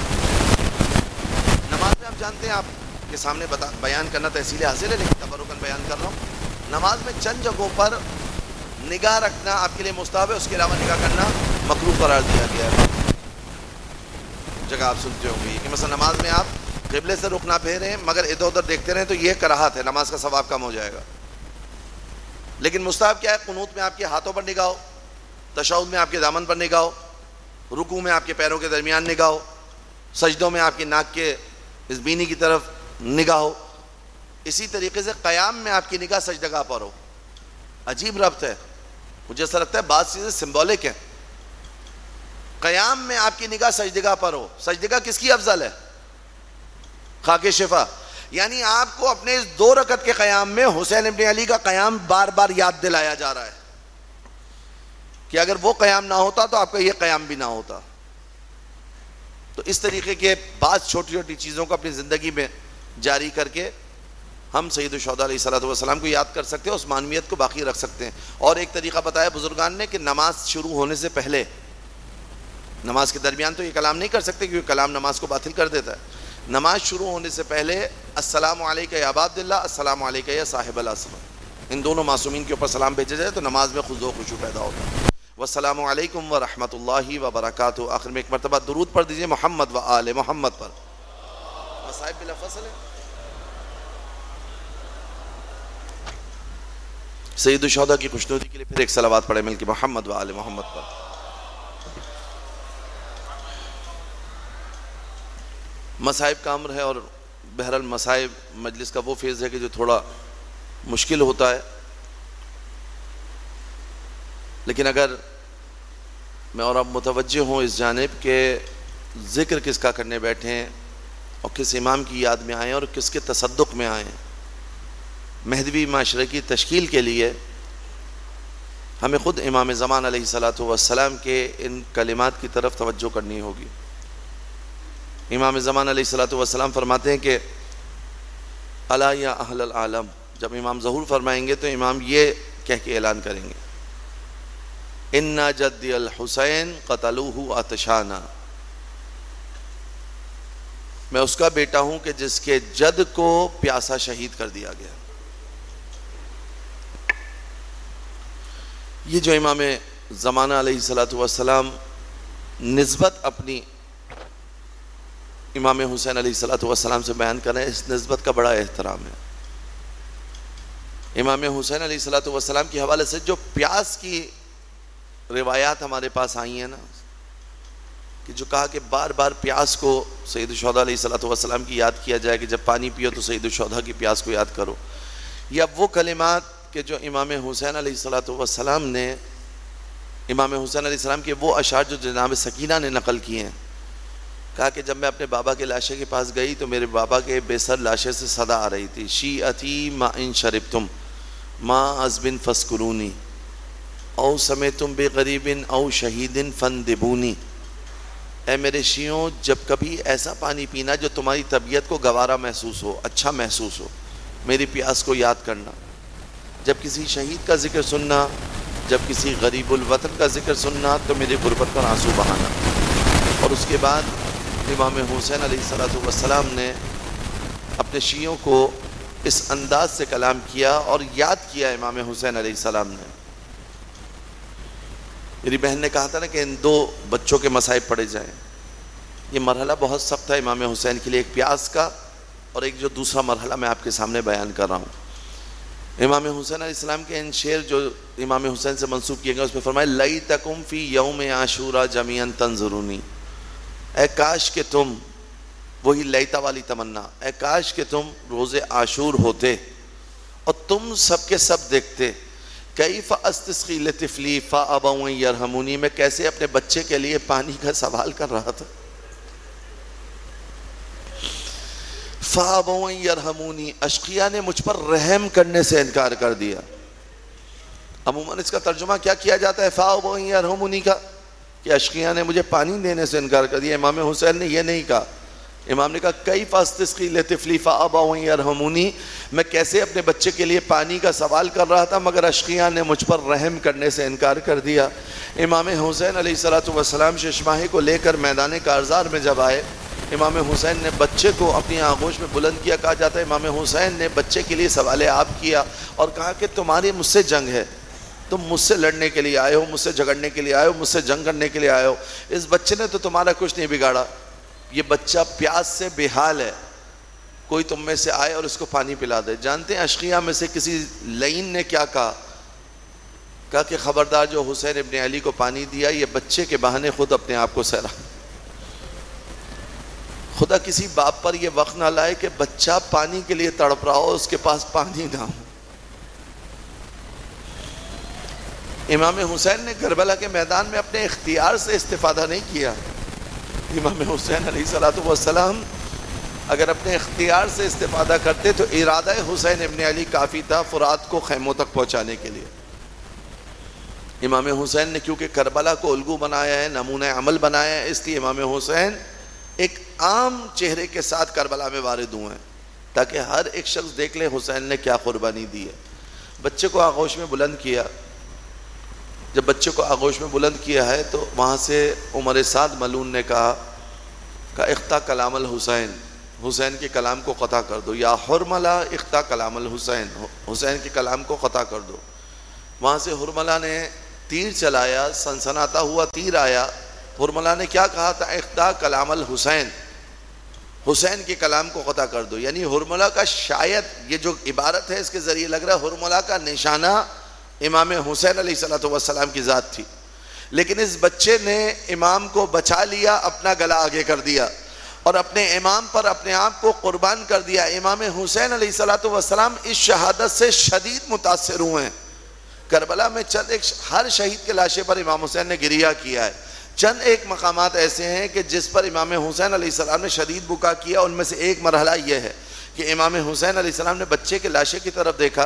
نماز میں آپ جانتے ہیں، آپ کے سامنے بیان کرنا تحصیل حاصل ہے لیکن تبرکاً بیان کر رہا ہوں. نماز میں چند جگہوں پر نگاہ رکھنا آپ کے لیے مستحب ہے، اس کے علاوہ نگاہ کرنا مکروہ قرار دیا گیا ہے. جگہ آپ سنتے ہوں گے کہ مثلا نماز میں آپ قبلے سے رخ نہ پھیریں مگر ادھر ادھر دیکھتے رہیں تو یہ کراہت ہے، نماز کا ثواب کم ہو جائے گا. لیکن مستحب کیا ہے؟ قنوت میں آپ کے ہاتھوں پر نگاہ ہو، تشہد میں آپ کے دامن پر نگاہ ہو، رکوع میں آپ کے پیروں کے درمیان نگاہ ہو، سجدوں میں آپ کی ناک کے اس بینی کی طرف نگاہ ہو. اسی طریقے سے قیام میں آپ کی نگاہ سجدگاہ پر ہو. عجیب ربط ہے، مجھے ایسا لگتا ہے بعض چیزیں سمبولک ہیں. قیام میں آپ کی نگاہ سجدگاہ پر ہو. سجدگاہ کس کی افضل ہے؟ خاک شفا. یعنی آپ کو اپنے اس 2 رکعت کے قیام میں حسین ابن علی کا قیام بار بار یاد دلایا جا رہا ہے کہ اگر وہ قیام نہ ہوتا تو آپ کا یہ قیام بھی نہ ہوتا. تو اس طریقے کے بعض چھوٹی چھوٹی چیزوں کو اپنی زندگی میں جاری کر کے ہم سید الشہداء علیہ السلام کو یاد کر سکتے ہیں، اس معنویت کو باقی رکھ سکتے ہیں. اور ایک طریقہ بتایا بزرگان نے کہ نماز شروع ہونے سے پہلے، نماز کے درمیان تو یہ کلام نہیں کر سکتے کیونکہ کلام نماز کو باطل کر دیتا ہے. نماز شروع ہونے سے پہلے السلام علیکم یا ابا عبداللہ، السلام علیکم یا صاحب العصر، ان دونوں معصومین کے اوپر سلام بھیجا جائے تو نماز میں خضوع و خشوع پیدا ہوتا ہے. والسلام علیکم ورحمۃ اللہ وبرکاتہ. آخر میں ایک مرتبہ درود پڑھ دیجئے محمد و آل محمد پر. صاحب بلا فصل ہے. سید الشہداء کی خوشنودی کے لیے پھر ایک صلوات پڑھے مل کے محمد و آل محمد پر. مصائب کا امر ہے اور بہرحال مصائب مجلس کا وہ فیض ہے کہ جو تھوڑا مشکل ہوتا ہے، لیکن اگر میں اور اب متوجہ ہوں اس جانب کہ ذکر کس کا کرنے بیٹھے ہیں اور کس امام کی یاد میں آئیں اور کس کے تصدق میں آئیں، مہدوی معاشرے کی تشکیل کے لیے ہمیں خود امام زمان علیہ السلام کے ان کلمات کی طرف توجہ کرنی ہوگی. امام زمان علیہ السلام فرماتے ہیں کہ الا یا اہل العالم، جب امام ظہور فرمائیں گے تو امام یہ کہہ کے اعلان کریں گے ان جدی الحسین قتلوہ عطشانا، میں اس کا بیٹا ہوں کہ جس کے جد کو پیاسا شہید کر دیا گیا. یہ جو امام زمانہ علیہ السلام نسبت اپنی امام حسین علیہ السلام سے بیان کر رہے ہیں، اس نسبت کا بڑا احترام ہے. امام حسین علیہ السلام کے حوالے سے جو پیاس کی روایات ہمارے پاس آئی ہیں نا، کہ جو کہا کہ بار بار پیاس کو سید الشہداء علیہ الصلوۃ والسلام کی یاد کیا جائے کہ جب پانی پیو تو سید الشہداء کی پیاس کو یاد کرو، یا وہ کلمات کہ جو امام حسین علیہ الصلوۃ والسلام نے، امام حسین علیہ السلام کے وہ اشعار جو جناب سکینہ نے نقل کیے ہیں، کہا کہ جب میں اپنے بابا کے لاشے کے پاس گئی تو میرے بابا کے بے سر لاشے سے صدا آ رہی تھی، شیعتی ما ان شربتم ما عذب فاسکرونی او سمیتم بغریب او شہید فندبونی، اے میرے شیعوں جب کبھی ایسا پانی پینا جو تمہاری طبیعت کو گوارا محسوس ہو، اچھا محسوس ہو، میری پیاس کو یاد کرنا، جب کسی شہید کا ذکر سننا، جب کسی غریب الوطن کا ذکر سننا تو میری غربت پر آنسو بہانا۔ اور اس کے بعد امام حسین علیہ الصلوۃ والسلام نے اپنے شیعوں کو اس انداز سے کلام کیا اور یاد کیا امام حسین علیہ السلام نے۔ میری بہن نے کہا تھا نا کہ ان دو بچوں کے مصائب پڑے جائیں، یہ مرحلہ بہت سخت ہے امام حسین کے لیے، ایک پیاس کا اور ایک جو دوسرا مرحلہ میں آپ کے سامنے بیان کر رہا ہوں۔ امام حسین علیہ السلام کے ان شعر جو امام حسین سے منسوب کیے گئے اس میں فرمایا لیتکم فی یوم عاشوراء جمیعا تنظرونی، اے کاش کہ تم، وہی لیتا والی تمنا، اے کاش کہ تم روز عاشور ہوتے اور تم سب کے سب دیکھتے، کیف استسقی لطفلی فابوا یرحمونی، میں کیسے اپنے بچے کے لیے پانی کا سوال کر رہا تھا، فابوا یرحمونی، اشقیاء نے مجھ پر رحم کرنے سے انکار کر دیا۔ عموماً اس کا ترجمہ کیا کیا جاتا ہے فابوا یرحمونی کا، کہ اشقیاء نے مجھے پانی دینے سے انکار کر دیا۔ امام حسین نے یہ نہیں کہا، امام نے کہا کیف استسقی لطفلی فابوا یرحمونی، میں کیسے اپنے بچے کے لیے پانی کا سوال کر رہا تھا مگر اشقیاء نے مجھ پر رحم کرنے سے انکار کر دیا۔ امام حسین علیہ الصلوۃ والسلام ششماہی کو لے کر میدان کارزار میں جب آئے، امام حسین نے بچے کو اپنی آغوش میں بلند کیا، کہا جاتا ہے امام حسین نے بچے کے لیے سوال آپ کیا اور کہا کہ تمہاری مجھ سے جنگ ہے، تم مجھ سے لڑنے کے لیے آئے ہو، مجھ سے جھگڑنے کے لیے آئے ہو، مجھ سے جنگ کرنے کے لیے آئے ہو، اس بچے نے تو تمہارا کچھ نہیں بگاڑا، یہ بچہ پیاس سے بے حال ہے، کوئی تم میں سے آئے اور اس کو پانی پلا دے۔ جانتے ہیں اشقیاء میں سے کسی لعین نے کیا کہا؟ کہا کہ خبردار جو حسین ابن علی کو پانی دیا یہ بچے کے بہانے خود اپنے آپ کو سہرا۔ خدا کسی باپ پر یہ وقت نہ لائے کہ بچہ پانی کے لیے تڑپ رہا ہو، اس کے پاس پانی نہ ہو۔ امام حسین نے کربلا کے میدان میں اپنے اختیار سے استفادہ نہیں کیا۔ امام حسین علیہ الصلوۃ والسلام اگر اپنے اختیار سے استفادہ کرتے تو ارادہ حسین ابن علی کافی تھا فرات کو خیموں تک پہنچانے کے لیے۔ امام حسین نے کیونکہ کربلا کو الگو بنایا ہے، نمونہ عمل بنایا ہے، اس لیے امام حسین ایک عام چہرے کے ساتھ کربلا میں وارد ہوئے ہیں تاکہ ہر ایک شخص دیکھ لے حسین نے کیا قربانی دی ہے۔ بچے کو آغوش میں بلند کیا، جب بچے کو آغوش میں بلند کیا ہے تو وہاں سے عمر سعد ملعون نے کہا کہ اقطع کلام الحسین، حسین کے کلام کو قطع کر دو، یا حرملہ اقطع کلام الحسین، حسین کے کلام کو قطع کر دو۔ وہاں سے حرملہ نے تیر چلایا، سنسناتا ہوا تیر آیا، حرملہ نے کیا کہا تھا؟ اقطع کلام الحسین، حسین کے کلام کو قطع کر دو۔ یعنی حرملہ کا شاید یہ جو عبارت ہے اس کے ذریعے لگ رہا ہے حرملہ کا نشانہ امام حسین علیہ الصلوۃ والسلام کی ذات تھی، لیکن اس بچے نے امام کو بچا لیا، اپنا گلا آگے کر دیا اور اپنے امام پر اپنے آپ کو قربان کر دیا۔ امام حسین علیہ الصلوۃ والسلام اس شہادت سے شدید متاثر ہوئے ہیں۔ کربلا میں چند ایک ہر شہید کے لاشے پر امام حسین نے گریہ کیا ہے، چند ایک مقامات ایسے ہیں کہ جس پر امام حسین علیہ السلام نے شدید بکا کیا، ان میں سے ایک مرحلہ یہ ہے کہ امام حسین علیہ السلام نے بچے کے لاشے کی طرف دیکھا،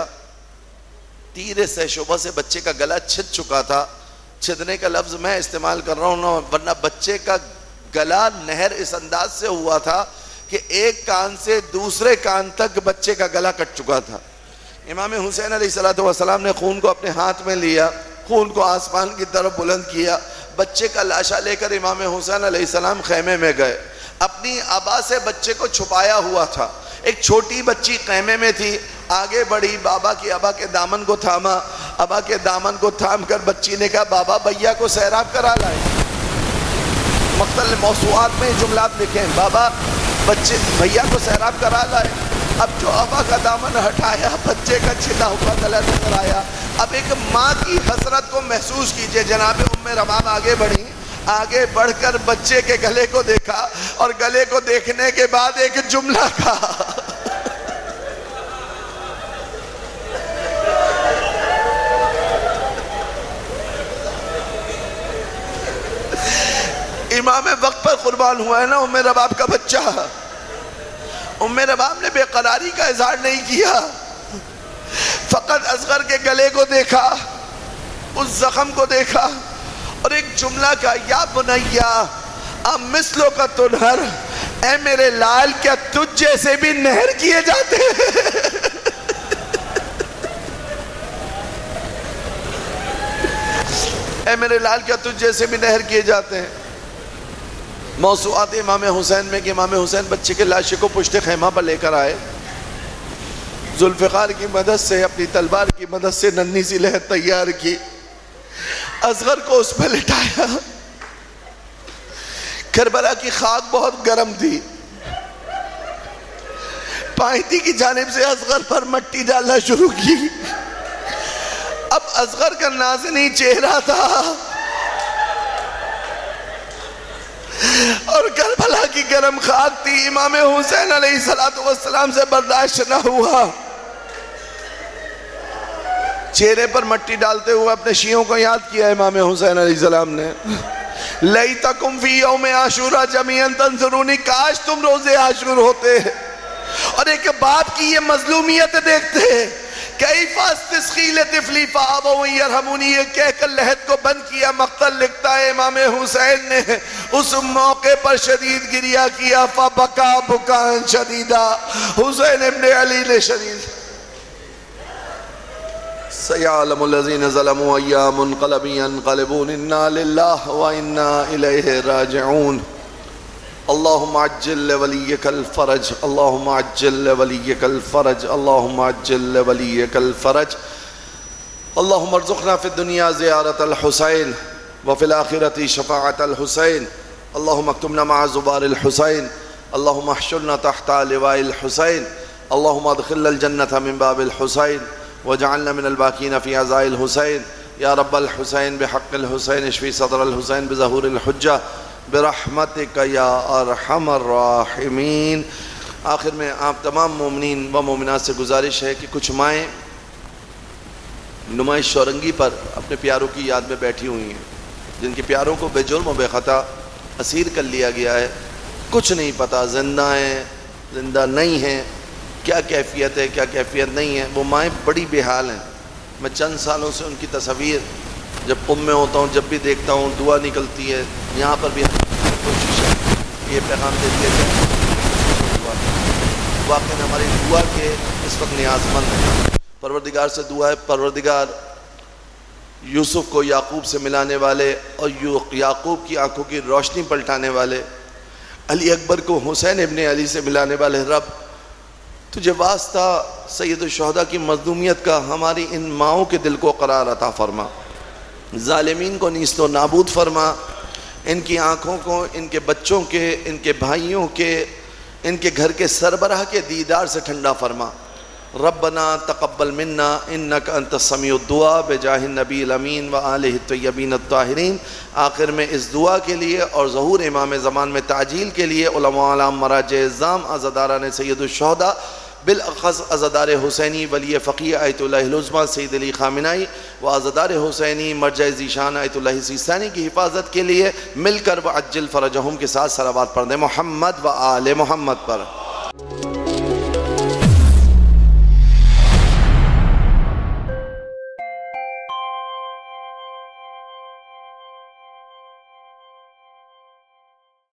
تیر سے شعبہ سے بچے کا گلا چھد چکا تھا۔ چھدنے کا لفظ میں استعمال کر رہا ہوں ورنہ بچے کا گلا نہر اس انداز سے ہوا تھا کہ ایک کان سے دوسرے کان تک بچے کا گلا کٹ چکا تھا۔ امام حسین علیہ السلام نے خون کو اپنے ہاتھ میں لیا، خون کو آسمان کی طرف بلند کیا، بچے کا لاشا لے کر امام حسین علیہ السلام خیمے میں گئے۔ اپنی ابا سے بچے کو چھپایا ہوا تھا، ایک چھوٹی بچی خیمے میں تھی، آگے بڑھی، بابا کی ابا کے دامن کو تھاما، ابا کے دامن کو تھام کر بچی نے کہا بابا بھیا کو سیراب کرا لائے۔ مختلف موضوعات میں جملات لکھیں، بابا بچے بھیا کو سیراب کرا لائے۔ اب جو ابا کا دامن ہٹایا، بچے کا چھلا ہوا گلا نظر آیا۔ اب ایک ماں کی حسرت کو محسوس کیجئے، جناب ام رمام آگے بڑھی، آگے بڑھ کر بچے کے گلے کو دیکھا اور گلے کو دیکھنے کے بعد ایک جملہ کہا. امام وقت پر قربان ہوا ہے نا ام رباب کا بچہ. ام رباب نے بے قراری کا اظہار نہیں کیا، فقط اصغر کے گلے کو دیکھا، اس زخم کو دیکھا اور ایک جملہ کہا، یا بنیا ام مثلو کا تنہر، اے میرے لال کیا تجھ جیسے بھی نہر کیے جاتے ہیں؟ اے میرے لال کیا تجھ جیسے بھی نہر کیے جاتے ہیں. موضوعات امام حسین میں کہ امام حسین بچے کے لاشے کو پشت خیمہ پر لے کر آئے، ذوالفقار کی مدد سے، اپنی تلوار کی مدد سے ننھی سی لہر تیار کی، اصغر کو اس پہ لٹایا. کربلا کی خاک بہت گرم تھی، پائیتی کی جانب سے اصغر پر مٹی ڈالنا شروع کی. اب اصغر کا نازنی چہرہ تھا اور کربلا کی گرم خاک تھی. امام حسین علیہ السلام سے برداشت نہ ہوا، چہرے پر مٹی ڈالتے ہوئے اپنے شیعوں کو یاد کیا امام حسین علیہ السلام نے، لیتکم فی یوم عاشورا جمیعا تنظرونی، کاش تم روز عاشور ہوتے اور ایک باپ کی یہ مظلومیت دیکھتے. کیف استسقی لطفلی فآبوا یرحمونی، یہ کہہ کر لحد کو بند کیا. مقتل لکھتا ہے امام حسین نے اس موقع پر شدید گریہ کیا، فبکا بکان شدیدہ. حسین ابن علی نے شدید سیعلم الذین ظلموا ای منقلب ینقلبون، انا للہ و انا الیہ راجعون. اللہم عجل لولیک الفرج، اللہم عجل لولیک الفرج، اللہم عجل لولیک الفرج. اللہم ارزقنا فی الدنیا زیارت الحسین وفی الآخرت شفاعت الحسین. اللہم اکتبنا مع زبار الحسین، اللہم احشرنا تحت لواء الحسین، اللہم ادخلنا الجنت من باب الحسین وجعلنا من الباقین فی عزاء الحسین. یا رب الحسین بحق الحسین اشفی صدر الحسین بظہور الحجہ برحمتک یا ارحم الراحمین. آخر میں آپ تمام مومنین و مومنات سے گزارش ہے کہ کچھ مائیں نمائش شورنگی پر اپنے پیاروں کی یاد میں بیٹھی ہوئی ہیں، جن کے پیاروں کو بے جرم و بے خطا اسیر کر لیا گیا ہے. کچھ نہیں پتا زندہ ہیں زندہ نہیں ہیں، کیا کیفیت ہے کیا کیفیت نہیں ہے. وہ مائیں بڑی بے حال ہیں. میں چند سالوں سے ان کی تصاویر جب قم میں ہوتا ہوں جب بھی دیکھتا ہوں دعا نکلتی ہے. یہاں پر بھی کوشش ہے یہ پیغام دے دیا جائے، واقعی ہماری دعا کے اس وقت نیاز مند ہیں. پروردگار سے دعا ہے، پروردگار یوسف کو یعقوب سے ملانے والے اور یعقوب کی آنکھوں کی روشنی پلٹانے والے، علی اکبر کو حسین ابن علی سے ملانے والے رب، تجھے واسطہ سید الشہداء کی مظلومیت کا ہماری ان ماؤں کے دل کو قرار عطا فرما، ظالمین کو نیست و نابود فرما، ان کی آنکھوں کو ان کے بچوں کے، ان کے بھائیوں کے، ان کے گھر کے سربراہ کے دیدار سے ٹھنڈا فرما. ربنا تقبل منا انک انت السمیع الدعاء بجاہ النبی الامین وآلہ الطیبین الطاہرین. آخر میں اس دعا کے لیے اور ظہور امام زمان میں تعجیل کے لیے علماء علام مراجع اعظام عزاداران سید الشہداء بالاخص عزادار حسینی ولی فقیہ آیت اللہ العظمیٰ سید علی خامنائی و عزادار حسینی مرجع ذیشان آیت اللہ سیستانی کی حفاظت کے لیے مل کر وعجل فرجہم کے ساتھ صلوات پڑھ دیں محمد و آل محمد پر.